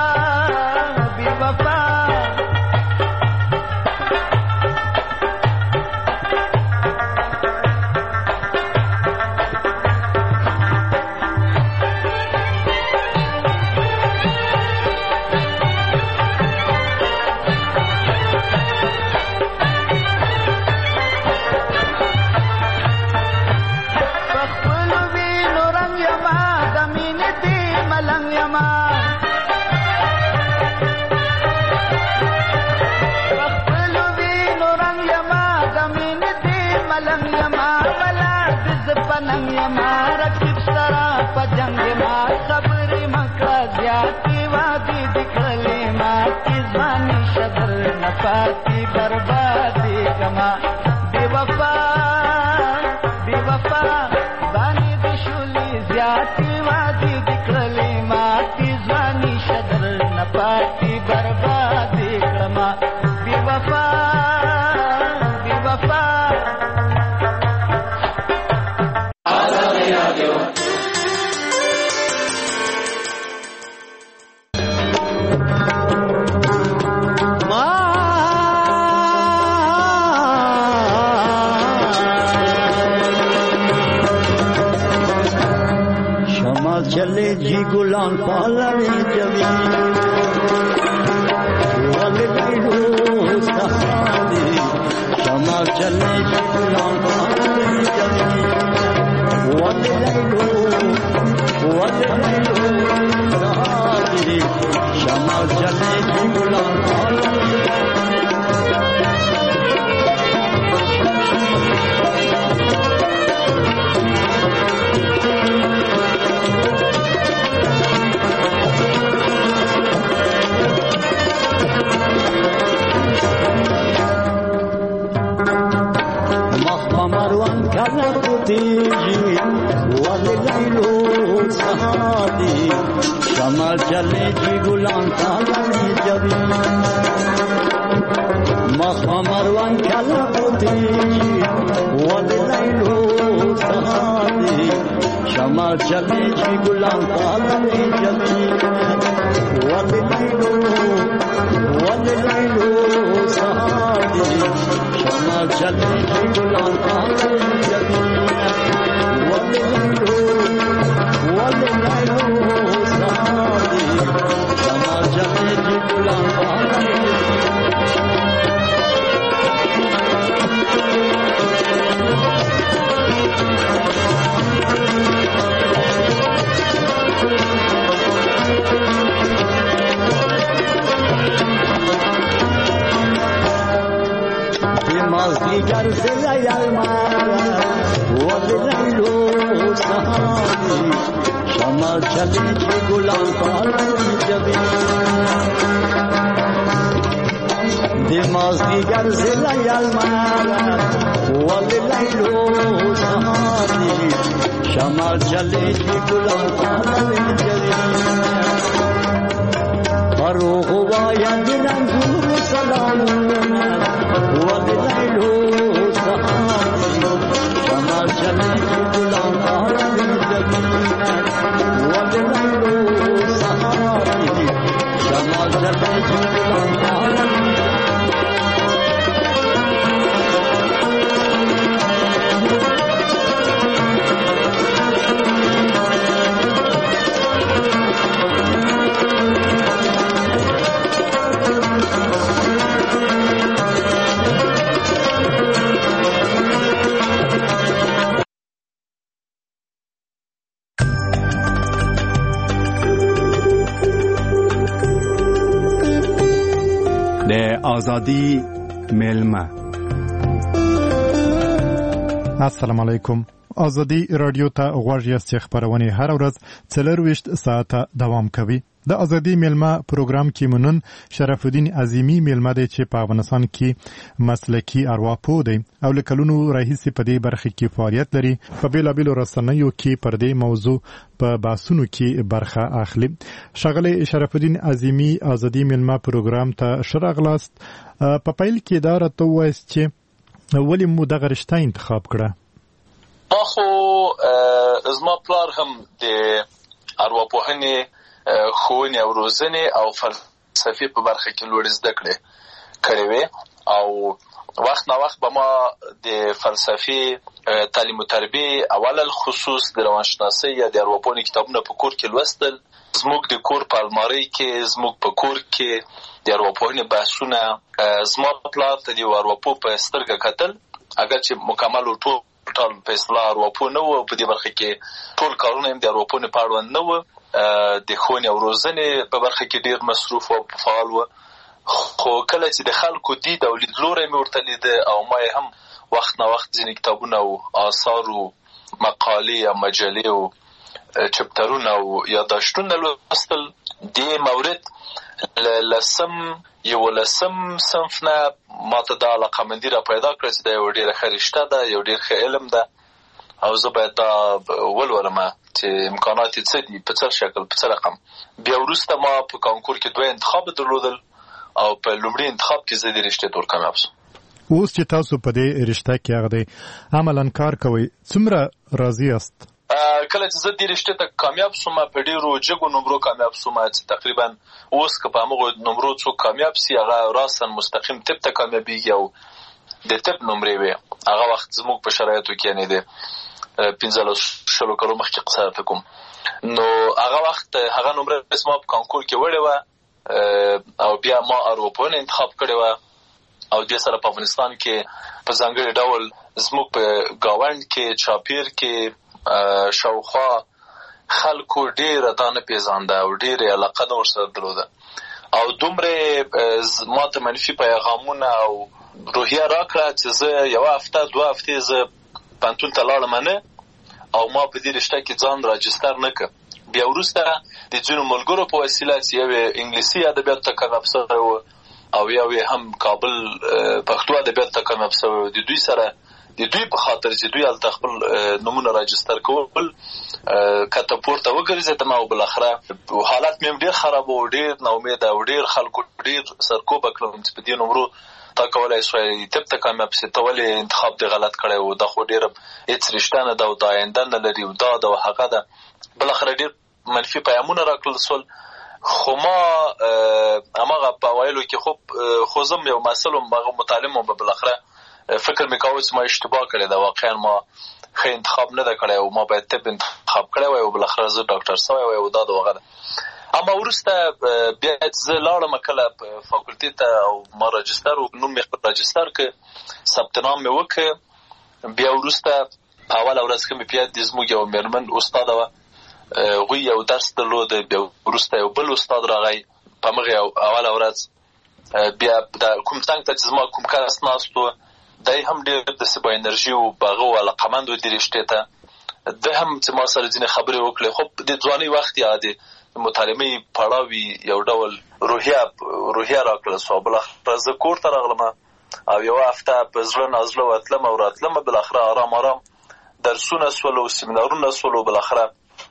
[SPEAKER 19] پاتی بربادی کما بے وفا بے وفا بانی دشولی زیاتی وادی دکھلی ماتی زوانی شدر نپاتی بربادی کما بے وفا بے وفا चले जी गुलाम पालने जवी वाले सहारे क्षमा चले जी गुलाम पालने जवी वाले वाले सहारे क्षमा चले जी गुलाम पालने क्षमा चले जी गुलाम तालनी जबी मरवान चला पोती वलो सहारे क्षमा चले जी गुलाम तालनी जबी वलो वलो सहारे क्षमा चले जी गुलाम तालनी जबी वलो वलो सहारे क्षमा चले जी गुलाम तालनी Mazdigar se layal mara, wadlaylo sahari, shama chale ji gulam palani jabi. De mazdigar se layal mara, wadlaylo sahari, shama chale ji gulam palani jabi. Paro huwa ya dinan dur salam. wadlaylo sahari shama chale ji gulam palani jabi.
[SPEAKER 20] د ازادي میلمه.
[SPEAKER 21] السلام علیکم. ازادي رادیو ته غوږ یاست چې خبرونه هر ورځ څلرویشت ساعته دوام کوي. د ازادي میلمه پروګرام کې منن شرف الدین عظیمی میلمه دی چې په افغانستان کې مسلکی ارواپوه دی او له کلونو راهیسې په دې برخه کې فعالیت لري. په بیلابیلو رسنیو کې پر دې موضوع په بحثونو کې برخه اخلي. ښاغلی شرف الدین عظیمی ازادي میلمه پروګرام ته ښه راغلاست. په پیل کې دا راته ووایاست چې ولې مو دغه رشته انتخاب کړه؟
[SPEAKER 22] ما خو زما پلار هم د ارواپوهنې ښوونې او روزنې او فلسفې په برخه کې لوړې زده کړې کړې وې او وخت نا وخت به ما د فلسفې تعلیم و تربیې اول الخصوص د روانشناسۍ یا د ارواپوهنې کتابونه په کور کې لوستل. زموږ د کور په المارۍ کې زموږ په کور کې د ارواپوهنې بحثونه زما پلار ته د ارواپوه په سترګه کتل، اگر چې مکمل ټول ټول په اصطلاح ارواپوه نه و. په دې برخه کې ټول کارونه هم د ارواپوهنې په اړوند نه و. د ښوونې او روزنې په برخه کې ډېر مصروف او فعال و. خو کله چې د خلکو دید او لیدلوری مې ورته لیده او ما یې هم وخت نه وخت ځینې کتابونه او آثار او مقالې او مجلې او چپټرونه او یادداشتونه لوستل. دې مورد لسم یولسم صنف نه ماته دا علاقه‌مندي را پیدا کړه چې دا یو ډېره ښه رشته ده، یو ډېر ښه علم ده او زه باید دا ولولم چې امکانات یې څه دي، په څه شکل، په څه رقم. بیا وروسته ما په کانکور کې دوه انتخاب درلودل او په لومړي انتخاب کې زه د رشتې تور کامیاب شوم.
[SPEAKER 21] اوس چې تاسو په دې رشته کې هغه دی عملاً کار کوئ، څومره راضي یاست؟
[SPEAKER 22] کله چې زه دې رشتې ته کامیاب شوم په ډېرو جګو نمرو کامیاب شوم چې تقریبا اوس که په همغو نمرو څوک کامیاب سي هغه راساً مستقیم طب ته کامیابېږي او د طب نمرې وې. هغه وخت زموږ په شرایطو کې یعنې د پنځلس شلو کلو مخکې قصه درته کوم، نو هغه وخت هغه نمره زما په کانکور کې وړې وه او بیا ما ارواپوهنه انتخاب کړې وه او دې سره په افغانستان کې په ځانګړي ډول زموږ په ګاونډ کې چاپیر کې شاوخوا خلکو ډېره دا نه پېژانده او ډېرې علاقه نه ورسره درلوده او دومره ما ته منفي پیغامونه او روحیه راکړه چې زه یوه هفته دوه هفتې زه پوهنتون ته لاړم نه او ما په دې رشته کې ځان راجستر نه کړ. بیا وروسته د ځینو ملګرو په وسیله چې یو یې انګلیسي ادبیاتو ته کامیاب سوی و او یو یې هم کابل پښتو ادبیاتو ته کامیاب سوی و. د دوی سره د دوی په خاطر چې دوی هلته خپل نومونه راجستر کول کته پورته وګرځېدم او بالاخره حالت مې هم ډېر خراب و، ډېر ناامیده او ډېر خلکو ډېر سرکوبه کړم چې په دې نمرو تا کولی سوی طب ته کامیاب سي، ته ولې انتخاب دې غلط کړی و، دا خو ډېره هېڅ رشته نه ده او دا آینده نه لري او دا ده او هغه ده. بالاخره ډېر منفي پیغامونه راکړل سول. خو ما هماغه په اوایلو کې خو خو زه یو محصل وم، هغه متعلم وم، بالاخره فکر مې کاوه چې ما اشتباه کړې ده، واقعا ما ښه انتخاب نه ده کړی او ما باید طب انتخاب کړی وای او بالاخره زه ډاکټر سوی وای او دا د هغه ده. اما وروسته بیا چې زه لاړم کله په فاکولټي ته او ما راجستر و نوم مې خپل راجستر کړ، ثبت نام مې وکړ. بیا وروسته په اوله ورځ کې مې په یاد دي زموږ یو مېرمن استاده وه، هغوی یو درس درلود. بیا وروسته یو بل استاد راغی په همغې اوله ورځ. بیا د کوم څنګ ته چې زما کوم کس ناست و دی هم ډېر داسې با انرژي و، په هغه و علاقمند و دې رشتې ته. ده هم چې ما سره ځینې خبرې وکړې. خو د ځوانۍ وخت یا د مطالعې پړاو یو ډول روحیه روحیه راکړل سوه. بالاخره زه کور ته راغلم او یوه هفته په زړه نازړه وتلم او راتلم. بالاخره آرام آرام درسونه سول او سیمینارونه سول او بالاخره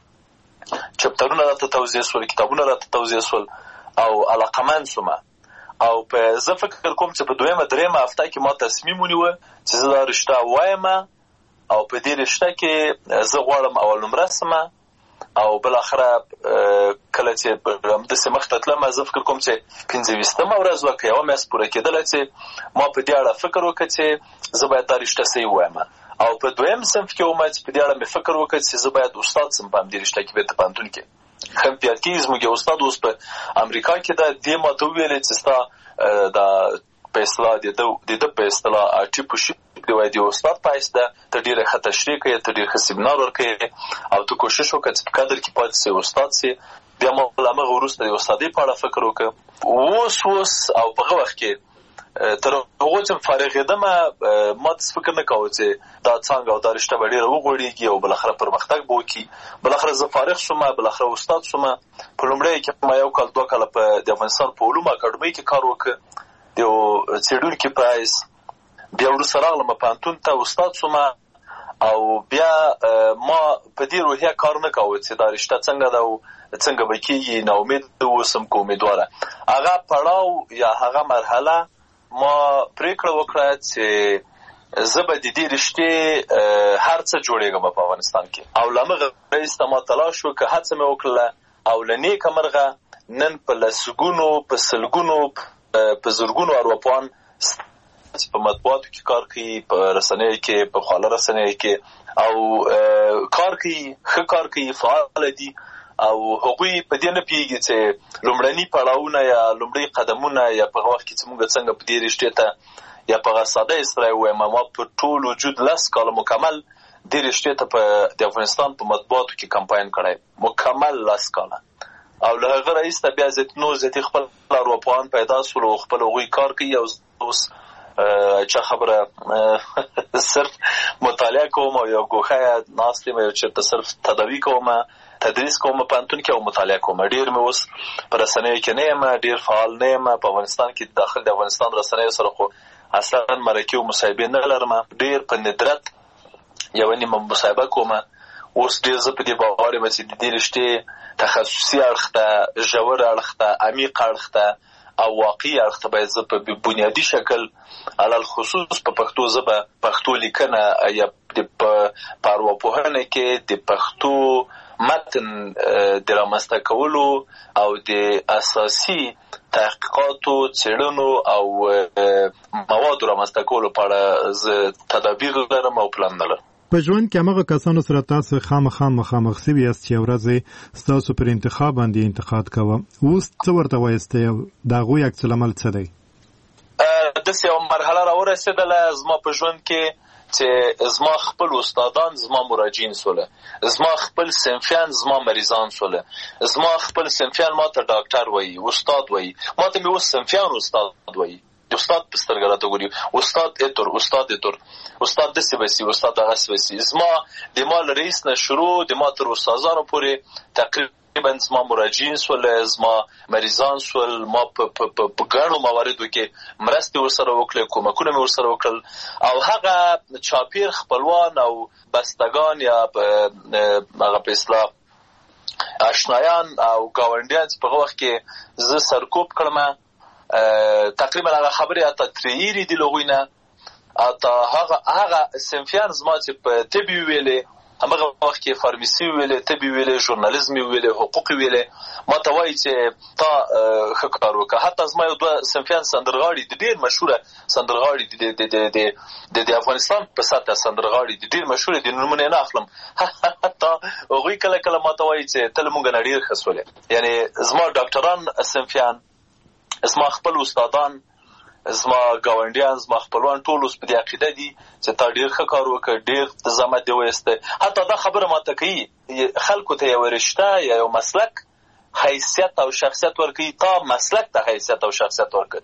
[SPEAKER 22] چپټرونه راته توضیح سول، کتابونه راته توضیح سول او علاقمند سوم. او په زه فکر کوم چې په دویمه درېیمه هفته کې ما تصمیم ونیوه چې زه دا رشته وایم او په دې رشته کې زه غواړم اول نمره سم او بالاخره کله چې همداسې مخته تلم زه فکر کوم چې پنځه ویشتمه ورځ وه که یوه میاشت پوره کېدله چې ما په دې اړه فکر وکړ چې زه باید دا رشته صحیح ووایم او په دویم صنف کې وم چې په دې اړه مې فکر وکړ چې زه باید استاد سم په همدې رشته کې بېرته پوهنتون کې. ښه مې په یاد کېږي زموږ یو استاد اوس په امریکا کې ده، دې ما ته وویلې چې ستا دا په اصطلاح د ده په اصطلاح ټیپوشیپ دی وایي د استاد په حیث ده، ته ډېره ښه تشریح کوې، ته ډېر ښه سیمینار ورکوې او ته کوشش وکړه چې په قدر کې پاتې سې استاد سې. بیا ما له همغه وروسته د استادۍ په اړه فکر وکړ. اوس اوس او په هغه وخت کې تر هغه چې فارغېدم ما د فکر نه کاوه چې دا څنګه او دا رشته به ډېره وغوړېږي او بلاخره پرمختګ به وکړي. بلاخره زه فارغ شوم، بلاخره استاد شوم. په لومړی کې ما یو کال دوه کاله په د افغانستان په علومو اکاډمۍ کې کار وکړ، د یو څېړونکي په حیث. بیا وروسته راغلم پوهنتون ته، استاد شوم او بیا ما په دې روحیه کار نه کاوه چې دا رشته څنګه ده او څنګه به کېږي. ناامید اوسم که امیدواره. هغه پړاو یا هغه مرحله ما پریکړه وکړه چې زه به د دې رشتې هر څه جوړېږم په افغانستان کې. او له همغه وروسته ما تلاش وکړه، هڅه مې وکړله او له نیکه مرغه نن په لسګونو په سلګونو په زرګونو ارواپوهان چې په مطبوعاتو کې کار کوي، په رسنیو کې، په خواله رسنیو کې او کار کوي، ښه کار کوي، فعال دي او هغوی په دې نه پوهېږي چې لومړني پړاوونه یا لومړي قدمونه یا په هغه وخت کې چې موږ څنګه په دې رشتې ته یا په هغه ساده اصطلاح ووایم ما په ټول وجود لس کاله مکمل دې رشتې ته په د افغانستان په مطبوعاتو کې کمپاین کړی، مکمل لس کاله. او له هغه راهیسته بیا زیات نور زیاتې خپل ارواپوهان پیدا شول او خپل هغوی کار کوي. او اوس چا خبره صرف مطالعه کوم او یو ګوښه ناست یم، یو چېرته صرف تداوي کوم، تدریس کوم په پوهنتون کې او مطالعه کوم. ډېر مې اوس په رسنیو کې نه یم، ډېر فعال نه یم په افغانستان کې. داخل د افغانستان رسنیو سره خو اصلا مرکې او مصاحبې نه لرم. ډېر په ندرت یوه نیمه مصاحبه کوم. اوس ډېر زه په دې باور یم چې د دې رشتې تخصصي اړخ ته، ژور اړخ ته، عمیق اړخ ته او واقعي اړخ ته باید زه په بنیادي شکل علل خصوص په پښتو ژبه، پښتو لیکنه یا په ارواپوهنه کې د پښتو متن د رامنځته کولو او د اساسي تحقیقاتو، څېړنو او موادو رامنځته کولو په اړه زه تدابیر لرم او پلان نه لرم.
[SPEAKER 21] په ژوند کې هغه کسانو سره تاسو خامخا مخامخ سوي یاست چې ورځ ستاسو پر انتخاب باندې انتقاد کوه، اوس څه ورته وایسته او د هغوی عکس العمل څه دی؟
[SPEAKER 22] داسې یوه مرحله راورسېدله زما په ژوند کې چې زما خپل استادان زما مراجعین سوله، زما خپل صنفیان زما مریضان سوله، زما خپل صنفیان ما ته ډاکټر وایي، استاد وایي. ما ته مې اوس صنفیان استاد وایي، استاد په سترګه راته ګوري، استاد اتر، استاد اتر، استاد داسې بسي، استاد دغسې بسي. زما د ما له رئیس نه شروع د ما تر استادانو پورې تقریبا زما مراجعین سول، زما مریضان سول. ما په ګڼو مواردو کې مرستې ورسره وکړې، کومکونه مې ورسره وکړل. او هغه چاپیر خپلوان او بستګان یا هغه په اصطلاح اشنایان او ګاونډیان چې په هغه وخت کې زه سرکوب کړم، تقریبا هغه خبرې اته ترې ایرې دي له هغوی نه. اته هغه هغه صنفیان زما چې په طب ویلې، همغه وخت کې فارمیسي ویلې، طب ویلې، ژورنالیزم ویلې، حقوق ویلې، ما ته وایي چې تا ښه کار وکړه. حتی زما یو دوه صنفیان سندرغاړي دي، ډېر مشهوره سندرغاړي دي، د افغانستان په سطحه سندرغاړي دي، ډېر مشهوره دي، نومونه یې نه اخلم. حتی هغوی کله کله ما ته وایي چې ته له موږ نه ډېر ښه سولې. یعنې زما ډاکټران صنفیان، زما خپل استادان، زما ګاونډیان، زما خپلوان ټول اوس په دې عقیده دي چې تا ډېر ښه کار وکړ، ډېر زحمت دې وایسته. حتی دا خبره ماته کوي خلکو ته یوه رشته یا یو مسلک حیثیت او شخصیت ورکوي، تا مسلک ته حیثیت او شخصیت ورکوي.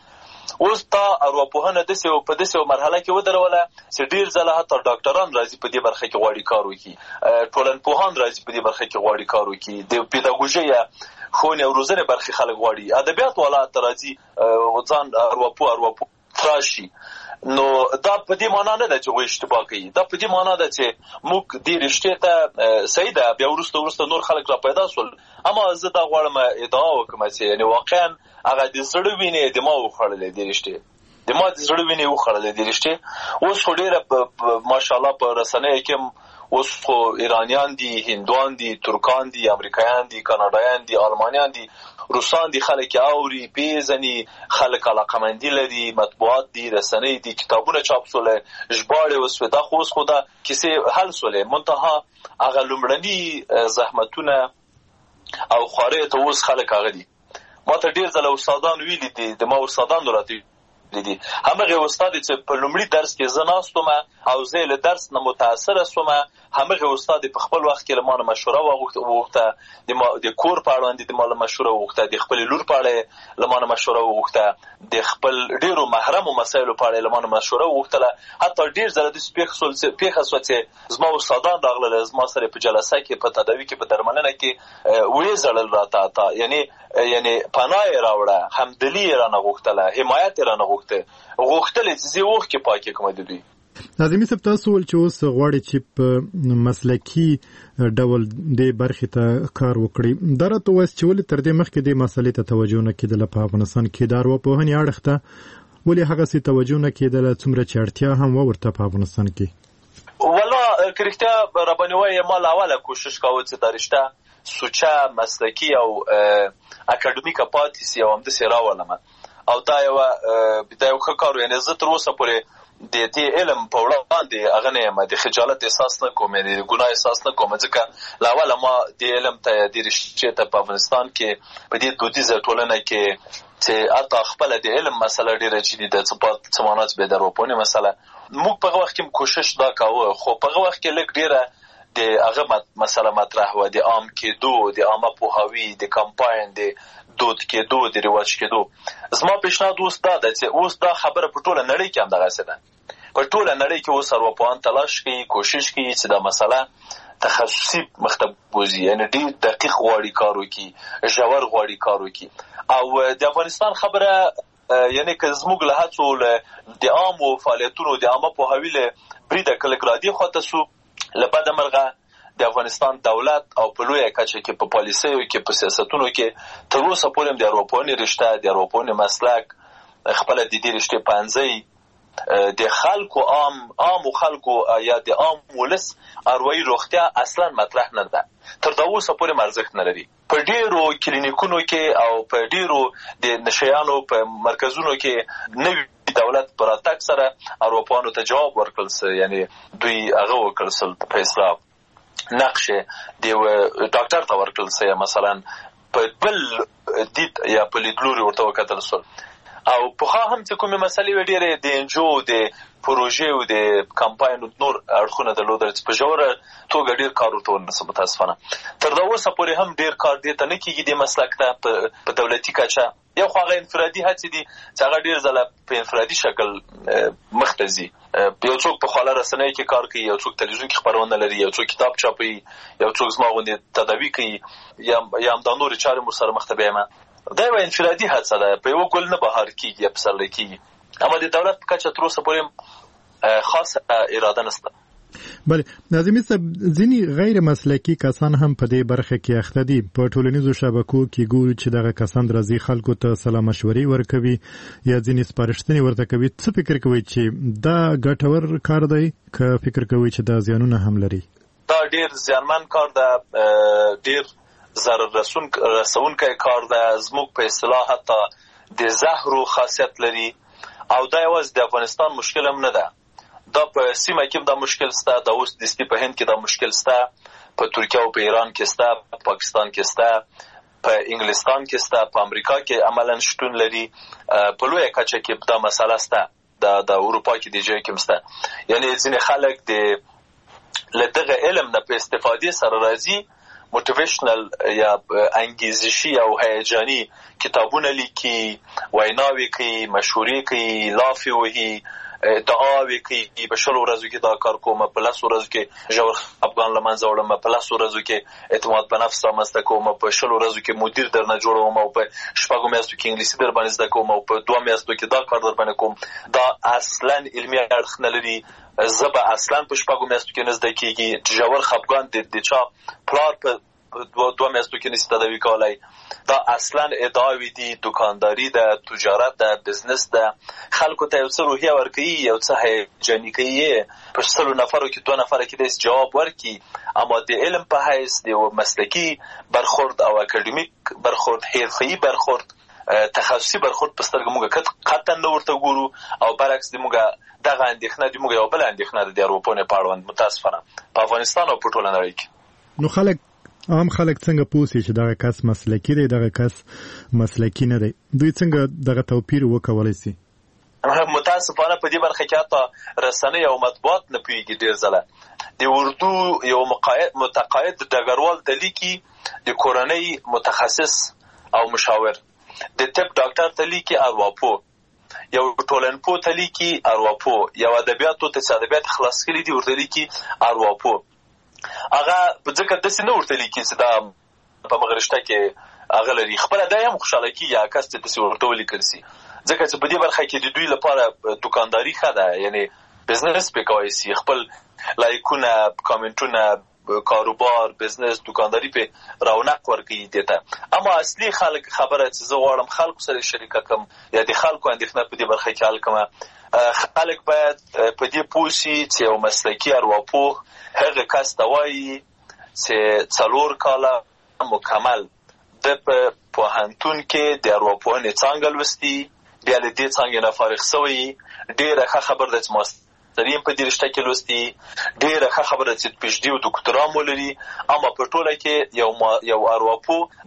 [SPEAKER 22] اوس تا ارواپوهنه داسې په داسې یو مرحله کې ودروله چې ډېر ځله حتی ډاکټران راځي په دې برخه کې غواړي کار وکړي، ټولنپوهان راځي په دې برخه کې غواړي کار وکړي، د پیداګوژۍ یا ښوونې او روزنې برخې خلک غواړي، ادبیات والا ته راځي ځان ارواپوه ارواپوه راشي. نو دا په دې معنا نه ده چې هغوی اشتباه کوي، دا په دې معنا ده چې موږ دې رشتې ته صحیح ده. بیا وروسته وروسته نور خلک را پیدا شول، اما زه دا غواړم ادعا وکړم چې یعنې واقعا هغه د زړه وینې د ما وخوړلې دې رشتې، د ما د زړه وینې وخوړلې دې رشتې. اوس خو ډېره ماشاءالله په رسنیو کې اوس خو ایرانیان دي، هندوان دي، ترکان دي، امریکایان دي، کاناډایان دي، آلمانیان دي، روسان دي، خلک اوري، پیژني، خلک علاقمندي لري، مطبوعات دي، رسنۍ دي، کتابونه چاپ سوله، ژباړې وسوې. دا خو اوس خو دا کیسې حل سولې، منتها هغه لومړني زحمتونه او خوارۍ ته اوس خلک هغه دي. ما ته ډېر ځله استادان ویلي دي، د ما استادانو راته ویلي دي، همغې استاد چې په لومړي درس کې زه ناست وم او زه له درس نه متاثر شوم. همغه استاد په خپل وخت کې لمانه مشوره وغوښته، د ما د کور په اړه د مال مشوره وغوښته، د خپل لور په اړه لمانه مشوره وغوښته، د خپل ډیرو محرم مسایلو په اړه لمانه مشوره وغوښتله. حتی ډیر زره د سپیخ سول پیخه سوڅه زما استادان راغله زما سره په جلسه کې په تداوی کې په درملنه کې وې زړل راته تا یعنی یعنی پناه راوړه، همدلی را نه غوښتله، حمایت را نه غوښته غوښتل چې زه وخت کې پاکه کوم د دوی.
[SPEAKER 21] لازمي سب تاسو ول چې اوس غواړي چې په مسلکی ډول د برخې ته کار وکړي، درته وایي چې ولې تر دې مخکې د مسلې ته توجه نه کېدله په افغانستان کې د ارواپوهنې اړخ ته ولې هغه څه توجه نه کېدله څومره چې اړتیا هم ورته په افغانستان کې؟
[SPEAKER 22] والله کرکټا ربانه وایي ما لاواله کوشش کاوه چې درشته سوچه مسلکی او اکاډمیکه پاتې سي او هم د سراولم او دا یو بدايه وکړو. یعنی زه تر اوسه پورې د دې علم په وړاندې هغه نه یم د خجالت احساس نه کوم، د ګناه احساس نه کوم، ځکه لا ولا ما د علم ته د رښتیا ته په افغانستان کې په دې دودیزه ټولنه کې چې اته خپل د علم مسله ډیره جدي ده، څه په سمانات به دروپونه مسله موږ په وخت کې کوشش دا کاوه، خو په وخت کې لږ ډیره د هغه مسله مطرح و د عام کېدو، د عامه پوهاوی، د کمپاین، د دود کېدو، د رواج کېدو. زما پیشنهاد اوس دا ده چې اوس دا خبره په ټوله نړۍ کې هم دغسې ده، په ټوله نړۍ کې اوس ارواپوهان تلاش کوي، کوشش کوي چې دا مسله تخصصي مخته بوځي، یعنی ډېر دقیق غواړي کار وکړي، ژور غواړي کار وکړي. او د افغانستان خبره یعنی که زموږ له هڅو د عامو فعالیتونو د عامه پوهاوي له بریده که لږ رادي خواته سو، له بده مرغه د افغانستان دولت او په لویه کچه کې په پالیسیو کې په سیاستونو کې تر اوسه پورې هم د ارواپوهنې رشته، د ارواپوهنې مسلک خپله د دې رشتې پنځۍ د خلکو عام عامو خلکو یا د عام ولس اروايي روغتیا اصلا مطرح نه ده، تر دا اوسه پورې ارزښت نه لري. په ډیرو کلینیکونو کې او په ډیرو د نشیانو په مرکزونو کې نوي دولت پر اتاک سره ارواپوهانو ته جواب ورکړل سي، یعنی دوی هغه وکړل سل په اسلام نقشه دی ډاکټر ته ورکړل سي، مثلا په بل دید یا په لیدلوري ورته وکتل سول. او په خا هم چې کومه مسلې وړي د انجو د پروژې او د کمپاین نور اړخونه درلودل چې په جوړه توګه ډیر کار ورته ونسه. متاسفانه تر دا اوسه پورې هم ډیر کار دی ته نه کیږي د مسلک ته په دولتي کچه. یو خو هغه انفرادي هڅې دي چې هغه ډیر ځله په انفرادي شکل مختزي، یو څوک په خاله رسنۍ کې کار کوي، یو څوک تلویزیون کې خبرونه لري، یو څوک کتاب چاپي، یو څوک زما غوندې تداوی کوي، یا یا هم د نور چارې مر سره مخ ته بیمه. دا یو انفرادي هڅه ده، په یو ګل نه بهار کیږي یا پسرلی کیږي، اما د دولت په کچه تر اوسه پورې خاصه اراده نشته.
[SPEAKER 21] بله ناظمي صاحب، ځینې غیر مسلکي کسان هم په دې برخه کې اخته دي. په ټولنیزو شبکو کې ګورو چې دغه کسان راځي خلکو ته سلا مشورې ورکوي یا ځینې سپارښتنې ورته کوي. څه فکر کوئ چې دا ګټور کار دی که فکر کوئ چې دا زیانونه هم لري؟
[SPEAKER 22] دا ډیر زیانمن کار ده، ډیر ضرر رسونکی کار ده. زموږ په اصطلاح حتی د زهرو خاصیت لري او دا یوازې د افغانستان مشکل هم نه ده، دا په سیمه کې دا مشکل سته، دا اوس دستی په هند کې دا مشکل سته، په ترکیه او په ایران کې سته، په پاکستان کې سته، په انګلستان کې سته، په امریکا کې عملاً شتون لري، په لویه کچه کې دا مسله سته، دا د اروپا کې دی ځای کې سته. یعنی ځینې خلک د له دغه علم نه په استفادې سره راځي، موټیویشنل یا انګیزشي او هیجاني کتابونه لیکي، ویناوي کوي، مشورې کوي، لافي وهي، دعاوې کوي، په شلو ورځو کې دا کار کوم، په لسو ورځو کې ژور افغان له منځه وړم، په لسو ورځو کې اعتماد په نفس رامنځته کوم، په شلو ورځو کې مدیر درنه جوړوم، او په شپږو میاشتو کې انګلیسي در باندې زده کوم، او په دوه میاشتو کې دا کار در باندې کوم. دا اصلا علمي اړخ نه لري، زبا اصلا په شپږو میاشتو کې نه زده کېږي. ژور خفګان د چا پلار په دوه میاشتو کې نشي تداوی کولای. دا اصلا ادعاوی دي، دکانداری ده، تجارت ده، بزنس ده. خلکو ته یو څه روحیه ورکوي، یو څه هیجاني کوي، په سلو نفرو کې دوه نفره کې داسې جواب ورکړي، اما د علم په حیث د مسلکي برخورد او اکاډمیک برخورد، حرفه‌ای برخورد، تخصصي برخورد په سترګه موږ قطعا نه ورته ګورو. او برعکس د موږ دغه اندېښنه د موږ یو بل اندېښنه ده د اروپونې په اړوند متاسفانه په افغانستان او په ټوله نړۍ کې.
[SPEAKER 21] نو خلک عام خلک څنګه پوهیږي چې دغه کس مسلکي دی، دغه کس مسلکي نه دی؟ دوی څنګه دغه توپیر وکولای شي؟
[SPEAKER 22] متاسفانه متاسفانه په دې برخه کې حتی رسنۍ او مطبوعات نه پوهېږي ډېر ځله. د اردو یو متقاعد ډګروال ته لیکي، د کورنۍ متخصص او مشاور، د طب ډاکټر ته لیکي ارواپوه، یو ټولنپوه ته لیکي ارواپوه، یو ادبیاتو ته چې ادبیات خلاص کړي دي ورته لیکي ارواپوه. هغه ځکه داسې نه ورته لیکي چې دا په مغه رشته کې هغه لري، خپله دا هم خوشحاله کېږي هغه کس چې داسې ورته ولیکل سي، ځکه چې په دې برخه کې د دوی لپاره دوکانداري ښه ده، یعنې بزنس پې کوی سي، خپل لایکونه، کامنټونه، کاروبار، بزنس، دوکانداري پې رونق ورکوي دې ته. اما اصلي خلک خبره چې زه غواړم خلکو سره شریکه کړم یا د خلکو اندېښنه په دې برخه کې حل کړم، خلک باید په دې پوه سي چې یو مسلکي ارواپوه هغه کس ته وایي چې څلور کاله مکمل د په پوهنتون کې د ارواپوهنې څانګه لوستي، بیا له دې څانګې نه فارغ سوی، ډېره ښه خبره ده چې ماستري هم په دې رشته کې لوستي، ډېره ښه خبره ده چې پی ایچ ډي او دوکتورا هم ولري. اما په ټوله کې یو یو ارواپوه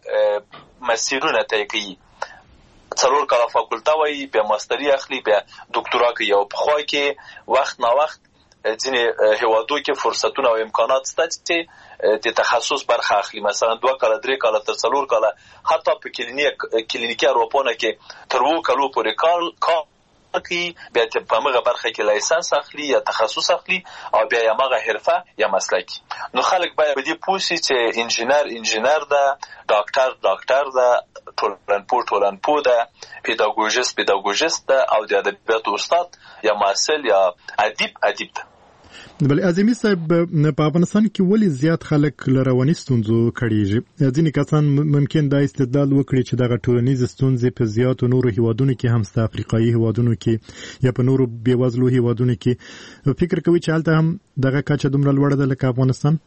[SPEAKER 22] دغه مسیرونه طی کوي، څلور کاله فاکولته وایي، بیا ماستري اخلي، بیا دوکتورا کوي. او پخوا کې وخت نا وخت ځینې هیوادو کې فرصتونه او امکانات شته چې د تخصص برخه اخلي، مثلا دوه کاله، درې کاله، تر څلور کاله، حتی په کلینیک کلینیکي ارواپوهنه کې تر اووه کالو پورې کار کوي، بیا په همغه برخه کې لایسنس اخلي یا تخصص اخلي او بیا یې همغه حرفه یا مسلک. نو خلک باید په دې پوه سي چې انجینر انجینر ده، ډاکټر ډاکټر ده، ټولنپوه ټولنپوه ده، پیداګوژیست پیداګوژیست ده، او د ادبیاتو استاد یا محصل یا ادیب ادیب ده.
[SPEAKER 21] بل اعظمي صاحب، په افغانستان کې ولې زیات خلک له رواني ستونزو کړېږي؟ ځینې کسان ممکن دا استدلال وکړي چې دغه ټولنیزې ستونزې په زیاتو نورو هیوادونو کې هم شته، افریقایي هیوادونو کې یا په نورو بېوزلو هیوادونو کې، فکر کوي چې هلته هم دغه کچه دومره لوړه ده لکه افغانستان؟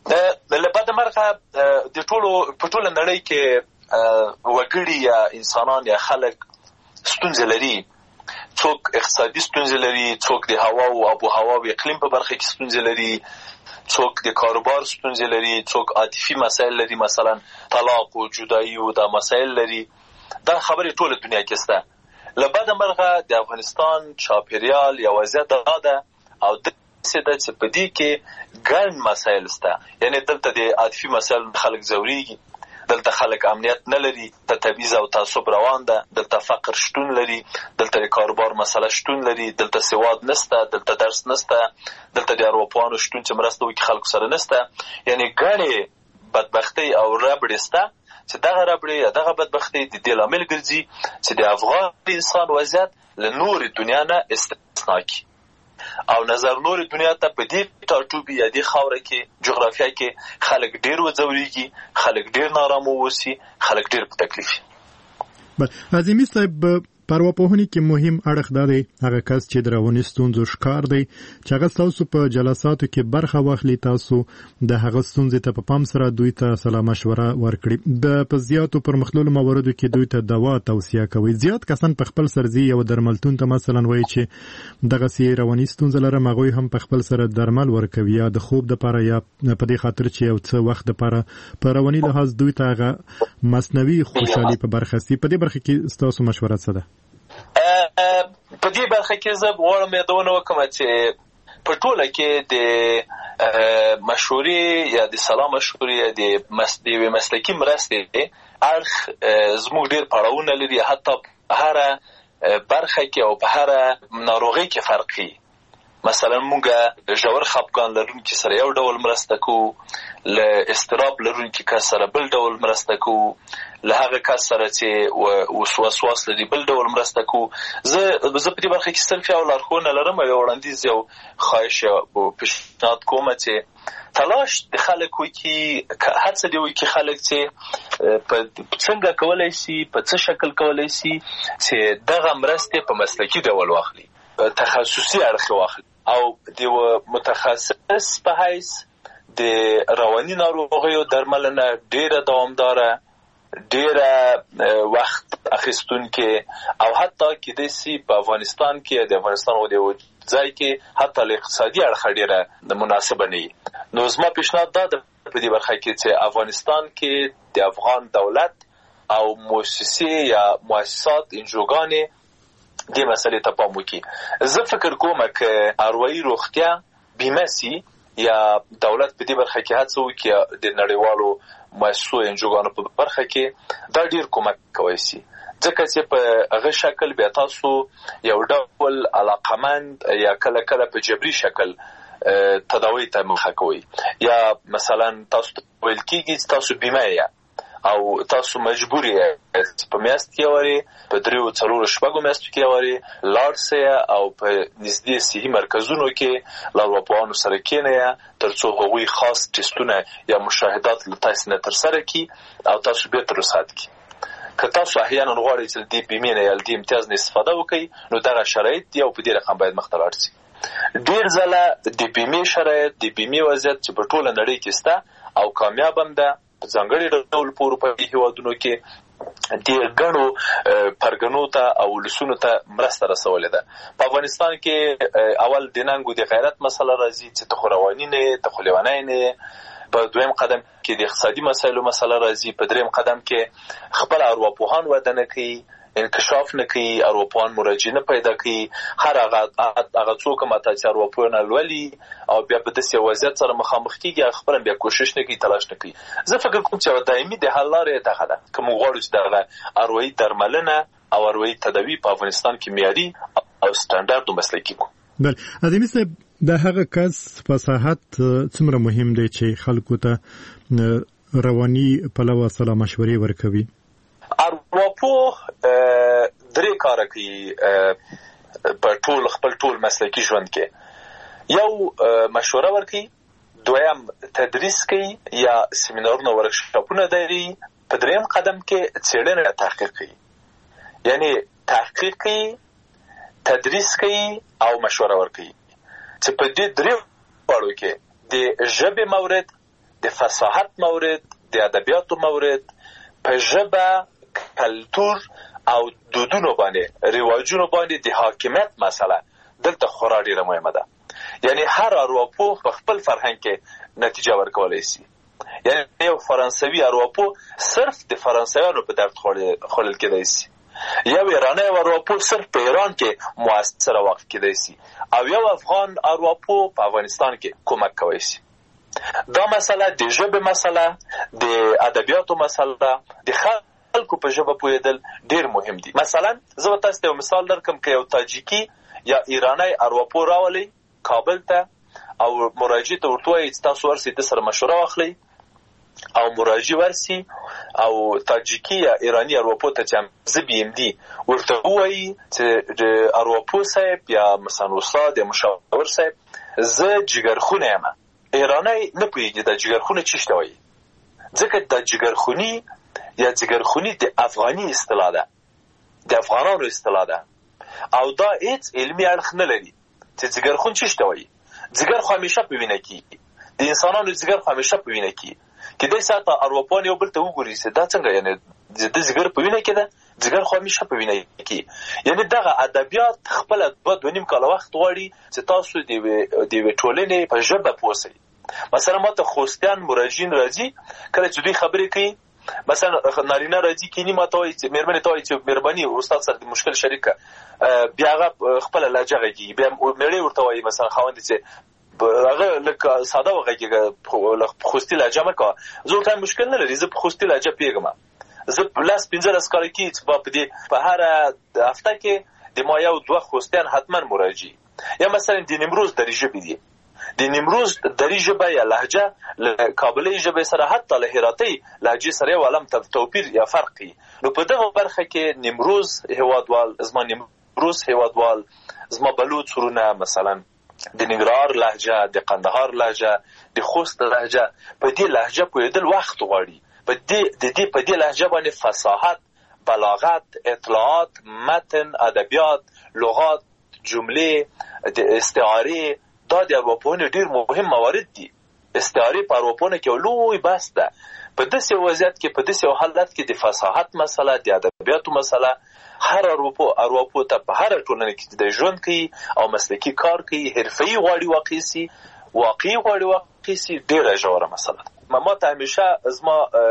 [SPEAKER 22] له بده مرغه د ټولو په ټوله نړۍ کې وګړي یا انسانان یا خلک ستونزې لري، څوک اقتصادي ستونزې لري، څوک د هوا او آب و هوا او اقلیم په برخه کې ستونزې لري، څوک د کاروبار ستونزې لري، څوک عاطفي مسایل لري، مثلا طلاق او جدایي او دا مسایل لري. دا خبرې ټوله دنیا کې شته. له بده مرغه د افغانستان چاپیریال یا وضعیت دا ده او داسې ده چې په دې کې ګڼ مسایل شته، یعنې دلته د عاطفي مسایل خلک ځورېږي، دلته خلک امنیت نه لري، ته تبعیض او تعصب روان ده، دلته فقر شتون لري، دلته د کاروبار مسله شتون لري، دلته سواد نسته، دلته درس نسته، دلته د ارواپوهانو شتون چې مرسته وکړي خلکو سره نسته. یعنې ګڼې بدبختۍ او ربړې شته چې دغه ربړې یا دغه بدبختۍ د دې لامل ګرځي چې د افغان انسان وضعیت له نورې دنیا نه استثنا کړي او نظر نورې دنیا ته په دې ټاټوبي یا دې خاوره کې جغرافیه کې خلک ډېر وځورېږي، خلک ډېر نارامه واوسي، خلک ډېر په تکلیف وي.
[SPEAKER 21] اعظمي صاحب، په ارواپوهنې کې مهم اړخ دا دی هغه کس چې د رواني ستونزو ښکار دی چې هغه ستاسو په جلساتو کې برخه واخلي، تاسو د هغه ستونزې ته په پام سره دوی ته سلا مشوره ورکړي، د په زیاتو پرمختللو مواردو کې دوی ته دوا توصیه کوي. زیات کسان په خپل سرځي یو درملتون ته مثلا وایي چې دغسې رواني ستونزه لرم، هغوی هم په خپل سره درمل ورکوي یا د خوب دپاره یا په دې خاطر چې یو څه وخت دپاره په رواني لحاظ دوی ته هغه مصنوي خوشحالي په برخه سي. په دې برخه کې ستاسو مشوره څه ده؟
[SPEAKER 22] په دې برخه کې زه غواړم یادونه وکړم چې په ټوله کې د مشورې یا د سلا مشورې یا د یوې مسلکي مرستې اړخ زموږ ډېر پړاوونه لري، حتی په هره برخه کې او په هره ناروغۍ کې فرق کوي. مثلا موږ ژور خفګان لرونکي سره یو ډول مرسته کوو، له اضطراب لرونکي کس سره بل ډول مرسته کوو، له هغه کس سره چې وسواس لري بل ډول مرسته کوو. زه زه په دې برخه کې صرف یو لارښوونه لرم او یو وړاندیز یو خواهش او پیشنهاد کوم چې تلاش د خلک وکړي، هڅه دې وکړي خلک چې په څنګه کولی شي، په څه شکل کولی شي چې دغه مرستې په مسلکي ډول واخلي، تخصصي اړخ واخلي او د متخصص په حیث د رواني ناروغیو درملنه ډیره دوامداره، ډیره وخت اخیستونکې او حتی کېدای شي په افغانستان کې د افغانستان او د ځای کې حتی له اقتصادي اړخه ډیره مناسبه نه وي. نو زما پیشنهاد دا ده په دې برخه کې چې افغانستان کې د افغان دولت او مؤسسې یا مؤسسات انجوګانې دې مسلې ته پام وکړي. زه فکر کوم که اروايي روغتیا بیمه سي یا دولت په دې برخه کې هڅه وکړي د نړیوالو مؤسسو انجوګانو په برخه کې دا ډیر کومک کوي سي، ځکه چې په هغه شکل بیا تاسو یو ډول علاقمند یا کله کله په جبري شکل تداوی ته مخه کوي، یا مثلا تاسو ویل کېږي تاسو بیمه یا او تاسو مجبور یې په میاشت کې واري په دریو څلورو شپږو میاشتو کې واري لاړ سئ او په نږدې صحي مرکزونو کې له ارواپوهانو سره کښېنئ تر څو هغوی خاص ټسټونه یا مشاهدات له تاسو نه ترسره کړي او تاسو بېرته رخصت کړي. که تاسو احیانا غواړئ چې د دې بیمې نه یا د دې امتیاز نه استفاده وکړئ نو دغه شرایط دي او په دې رقم باید مخته لاړ سي. ډېر ځله د بیمې شرایط د بیمې وضعیت چې په ټوله نړۍ کې شته او کامیاب هم ده په ځانګړي ډول په اروپایي هېوادونو کې د ګڼو پرګنو ته او ولسونو ته مرسته رسولې ده. په افغانستان کې اول د ننګو د غیرت مسله راځي چې ته خو رواني نه ته خو لیونی نه، په دویم قدم کې د اقتصادي مسایلو مسله راځي، په دریم قدم کې خپل ارواپوهان وده نه کوي، انکشاف نه کوي، ارواپوهان مراجعه نه پیدا کوي. هر هغه هغه څوک ماته چې ارواپوهان لولي او بیا په داسې وضعیت سره مخامخ کېږي خپل بیا کوشش نه کوي، تلاش نه کوي. زه فکر کوم چې دایمي د حل لارې دغه ده که موږ غواړو چې دغه اروايي درملنه او اروايي تداوي په افغانستان کې معیاري او سټانډارډ مسلکي کړو.
[SPEAKER 21] بله ادمي صاحب د هغه کس فصاحت څومره مهم دی چې خلکو ته رواني پلوه سلا مشورې ورکوي؟
[SPEAKER 22] ارواپوه درې کاره کوي په ټول خپل ټول مسلکي ژوند کې. یو مشوره ورکوي، دویم تدریس کوي یا سیمینارونه ورکشاپونه دایي، په دریم قدم کې څېړنه تحقیق کوي. یعنی تحقیق کوي، تدریس کوي او مشوره ورکوي چې په دې درې واړو کې د ژبې مورد، د فصاحت مورد، د ادبیاتو مورد، په ژبه کلتور او دودونو باندې رواجونو باندې د حاکمیت مسله دلته خورا ډیره مهمه ده. یعنی هر ارواپوه په خپل فرهنګ کې نتیجه ورکولای شي. یعنی یو فرانسوي ارواپوه صرف د فرانسویانو په درد خوړل کېدای شي، یو ایرانی ارواپوه صرف په ایران کې موثره واقع کېدای شي، او یو افغان ارواپوه په افغانستان کې کومک کوي شي. دا مسله د ژبې مسله، د ادبیاتو مسله، د خلکو په ژبه پوهېدل ډېر مهم دي. مثلا زه به تاسو ته یو مثال درکړم که یو تاجیکي یا ایرانی ارواپوه راولئ کابل ته او مراجعې ته ورته وایي چې تاسو ورسئ د سره مشوره واخلئ او مراجع ورسي او تاجیکي یا ایرانی ارواپوه ته چې زه بي ام دي ورته ووایي چې د ارواپوه صاحب یا مثلا استاد یا مشاور صاحب زه جګرخونه یم. ایرانی نه پوهېږي دا جګرخونه څه شته وایي، ځکه دا جګرخوني یا جګرخوني د افغاني اصطلاح ده، د افغانانو اصطلاح ده او دا هیڅ علمي اړخ نه لري چې جګرخون څه شته وایي. جګر خو همیشه په وینه کې، د انسانانو جګر خو همیشه په وینه کې، کېدای سي حتی ارواپوهان یو بل ته وګوري چې دا څنګه یعنې د جګر په وینه کې ده، جګر خو همیشه په وینه کې. یعنې دغه ادبیات خپله دوه دوه نیم کاله وخت غواړي چې تاسو د یوې ټولنې په ژبه پوه سئ. مثلا ما ته خوستیان مراجعین راځي کله چې دوی خبرې کوي، مثلا نارینه راځي کینی ما ته وایي چې مېرمنې ته وایي چې مهرباني استاد سره د مشکل شریک کړه، بیا هغه خپله لهجه غږېږي، بیا مېړی ورته وایي مثلا خاوند چې هغه لږ ساده وغږېږه خوستي لهجه مه کوه. زه ورته مشکل نه لري، زه په خوستي لهجه پوهېږم، زه لس پنځلس کاله کېږي چې په دې په هره هفته کې د ما یو دوه خوستیان حتما مراجعي. یا مثلا د نیمروز دري ژبې دي، د نیمروز دري ژبه یا لهجه له کابلي ژبې سره حتی له هراتۍ لهجې سره یو عالم توپیر یا فرق وي. نو په دغه برخه کې نیمروز هېوادوال، زما نیمروز هېوادوال، زما بلوڅ ورونه مثلا د ننګرهار لهجه، د قندهار لهجه، د خوست لهجه، په دې لهجه پوهېدل وخت غواړي. په دې د دې په دې لهجه باندې فصاحت، بلاغت، اطلاعات، متن، ادبیات، لغات، جملې، د استعارې، دا د ارواپوهنې ډېر مهم موارد دي. استعارې په ارواپوهنه کې یو لوی بحث ده. په داسې وضعیت کې، په داسې حالت کې د فصاحت مسله، د ادبیاتو مسله هر ارواپوه ارواپوه ته په هره ټولنه کې د ژوند کوي او مسلکي کار کوي، حرفه‌ایي غواړي واقع سي، واقعي غواړي واقع سي، ډېره ژوره مسله ده. ما ته همیشه زما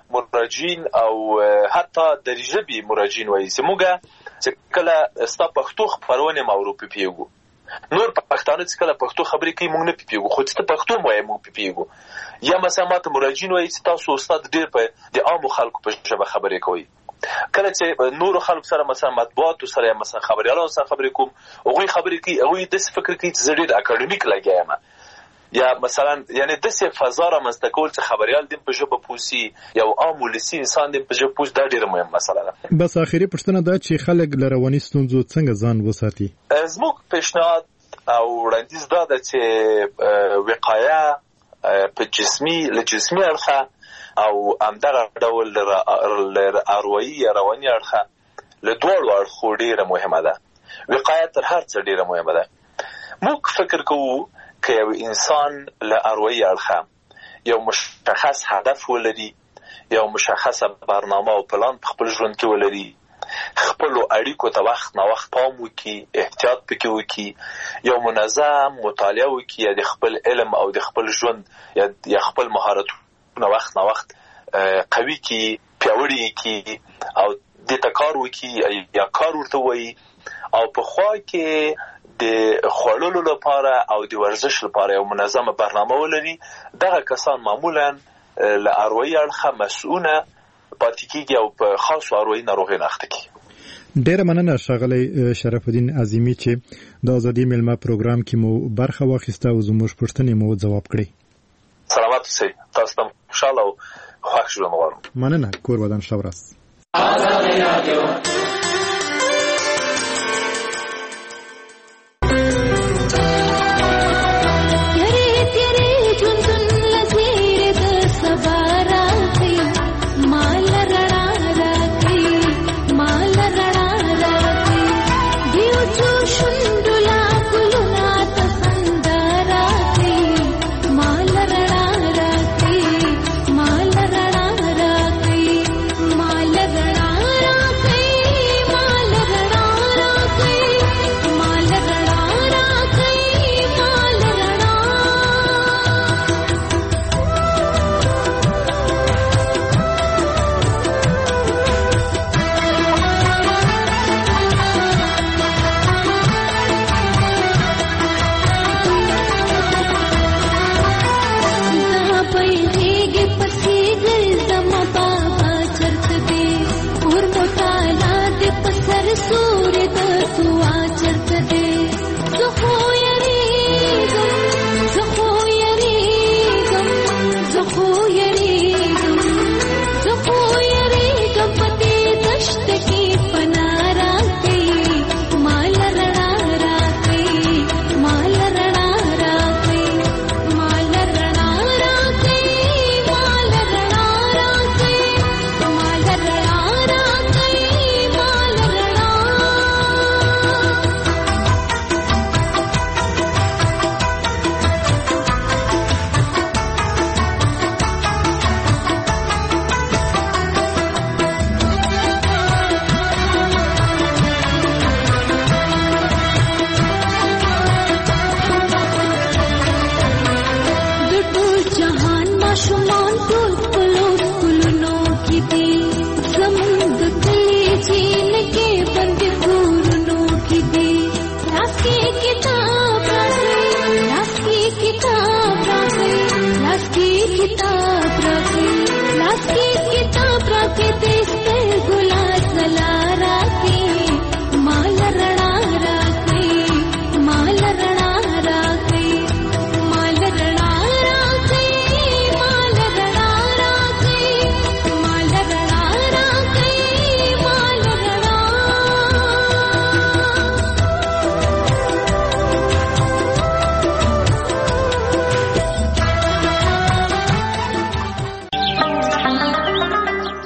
[SPEAKER 22] مراجعین او حتی د ژبې مراجعین وایي زموږه چې کله ستا پښتو خبرونه مورو پیپیګو نور پښتانه چې کله پښتو خبرې کوي موږ نه پیپیګو خو چې پښتو مو یې موږ پیپیګو یا مثلا ماته مراجعین وایي چې تاسو استاد ډیر په د عام خلکو په ژبه خبرې کوي کله چې نور خلکو سره مثلا مطبوعات سره مثلا خبريالانو سره خبرې کوم هغه خبرې کوي هغه د فکر کوي چې زړه د اکاډمیک لګیایم یا مثلا یعنی د څه فضا را مستقول چې خبريال دیم په ژبه پوسی یا عام ولسی انسان دیم په ژبه پوس دا ډیره مهمه مسله ده.
[SPEAKER 21] بس اخیری پښتنه دا چې خلک لرواني ستونزو څنګه ځان وساتي.
[SPEAKER 22] زموږ پیشنهاد او وړاندیز دا ده چې وقایه په جسمي له جسمي اړخه او همدغه ډول ل اروایي یا رواني اړخه له دوړو اړخو ډیره مهمه ده. وقایه تر هر څه ډیره مهمه ده. موږ فکر کوو که یو انسان له اروایي اړخه یو مشخص هدف ولري یو مشخصه برنامه او پلان په خپل ژوند کې ولري خپل اړیکو ته وخت نه وخت پام وکړي احتیاط پکې وکړي یو منظم مطالعه وکړي د خپل علم او د خپل ژوند یا خپل مهارتونو وخت نه وخت قوي کړي پیاوړي کړي او د تکار وکړي یا کار ورته وایي او په خوا کې د خوړلو لپاره او د ورزش لپاره یو منظمه برنامه ولري دغه کسان معمولا له اروایي اړخه مسؤونه پاتې کیږي او په خاصو اروایي ناروغۍ نه اخته کیږي.
[SPEAKER 21] ډیره مننه ښاغلی شرف الدین عظیمی چې د ازادي میلمه پروګرام کې مو برخه واخیسته او زموږ پوښتنې مو ځواب کړې.
[SPEAKER 22] سلامات اوسئ. تاسو ته خوشاله او خوښ ژوند غواړم.
[SPEAKER 21] مننه. کور ودان ښه ورځ.
[SPEAKER 19] ازادي رادیو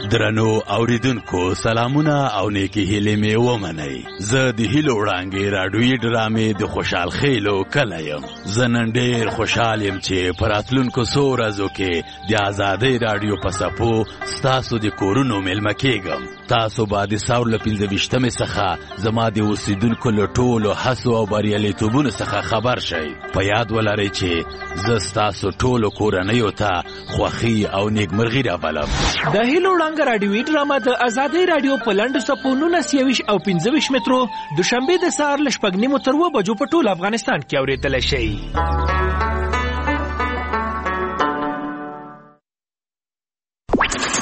[SPEAKER 6] درنو اوریدونکو سلامونه او نیکی هیلې مې ومنئ. زه د هیلو وړانګې راډیویي ډرامې د خوشحال خیلو کلی یم. زه نن ډېر خوشحال یم چې په راتلونکو څو ورځو کې د ازادۍ راډیو په څپو ستاسو د کورونو میلمه کېږم. تاسو به د ساور له پنځه ویشتمې څخه زما د اوسېدونکو له ټولو هڅو او بریالیتوبونو څخه خبر شئ. په یاد ولرئ چې زه ستاسو ټولو کورنیو ته خوښي او نیکمرغي راولم.
[SPEAKER 7] د هیلو وړانګه راډیویي ډرامه د ازادۍ راډیو په لنډو څپو نولس یویشت او پنځه ویشت مترو دوشنبې د سهار له شپږ نیمو تر اووه بجو په ټول افغانستان کې اورېدلی شئ.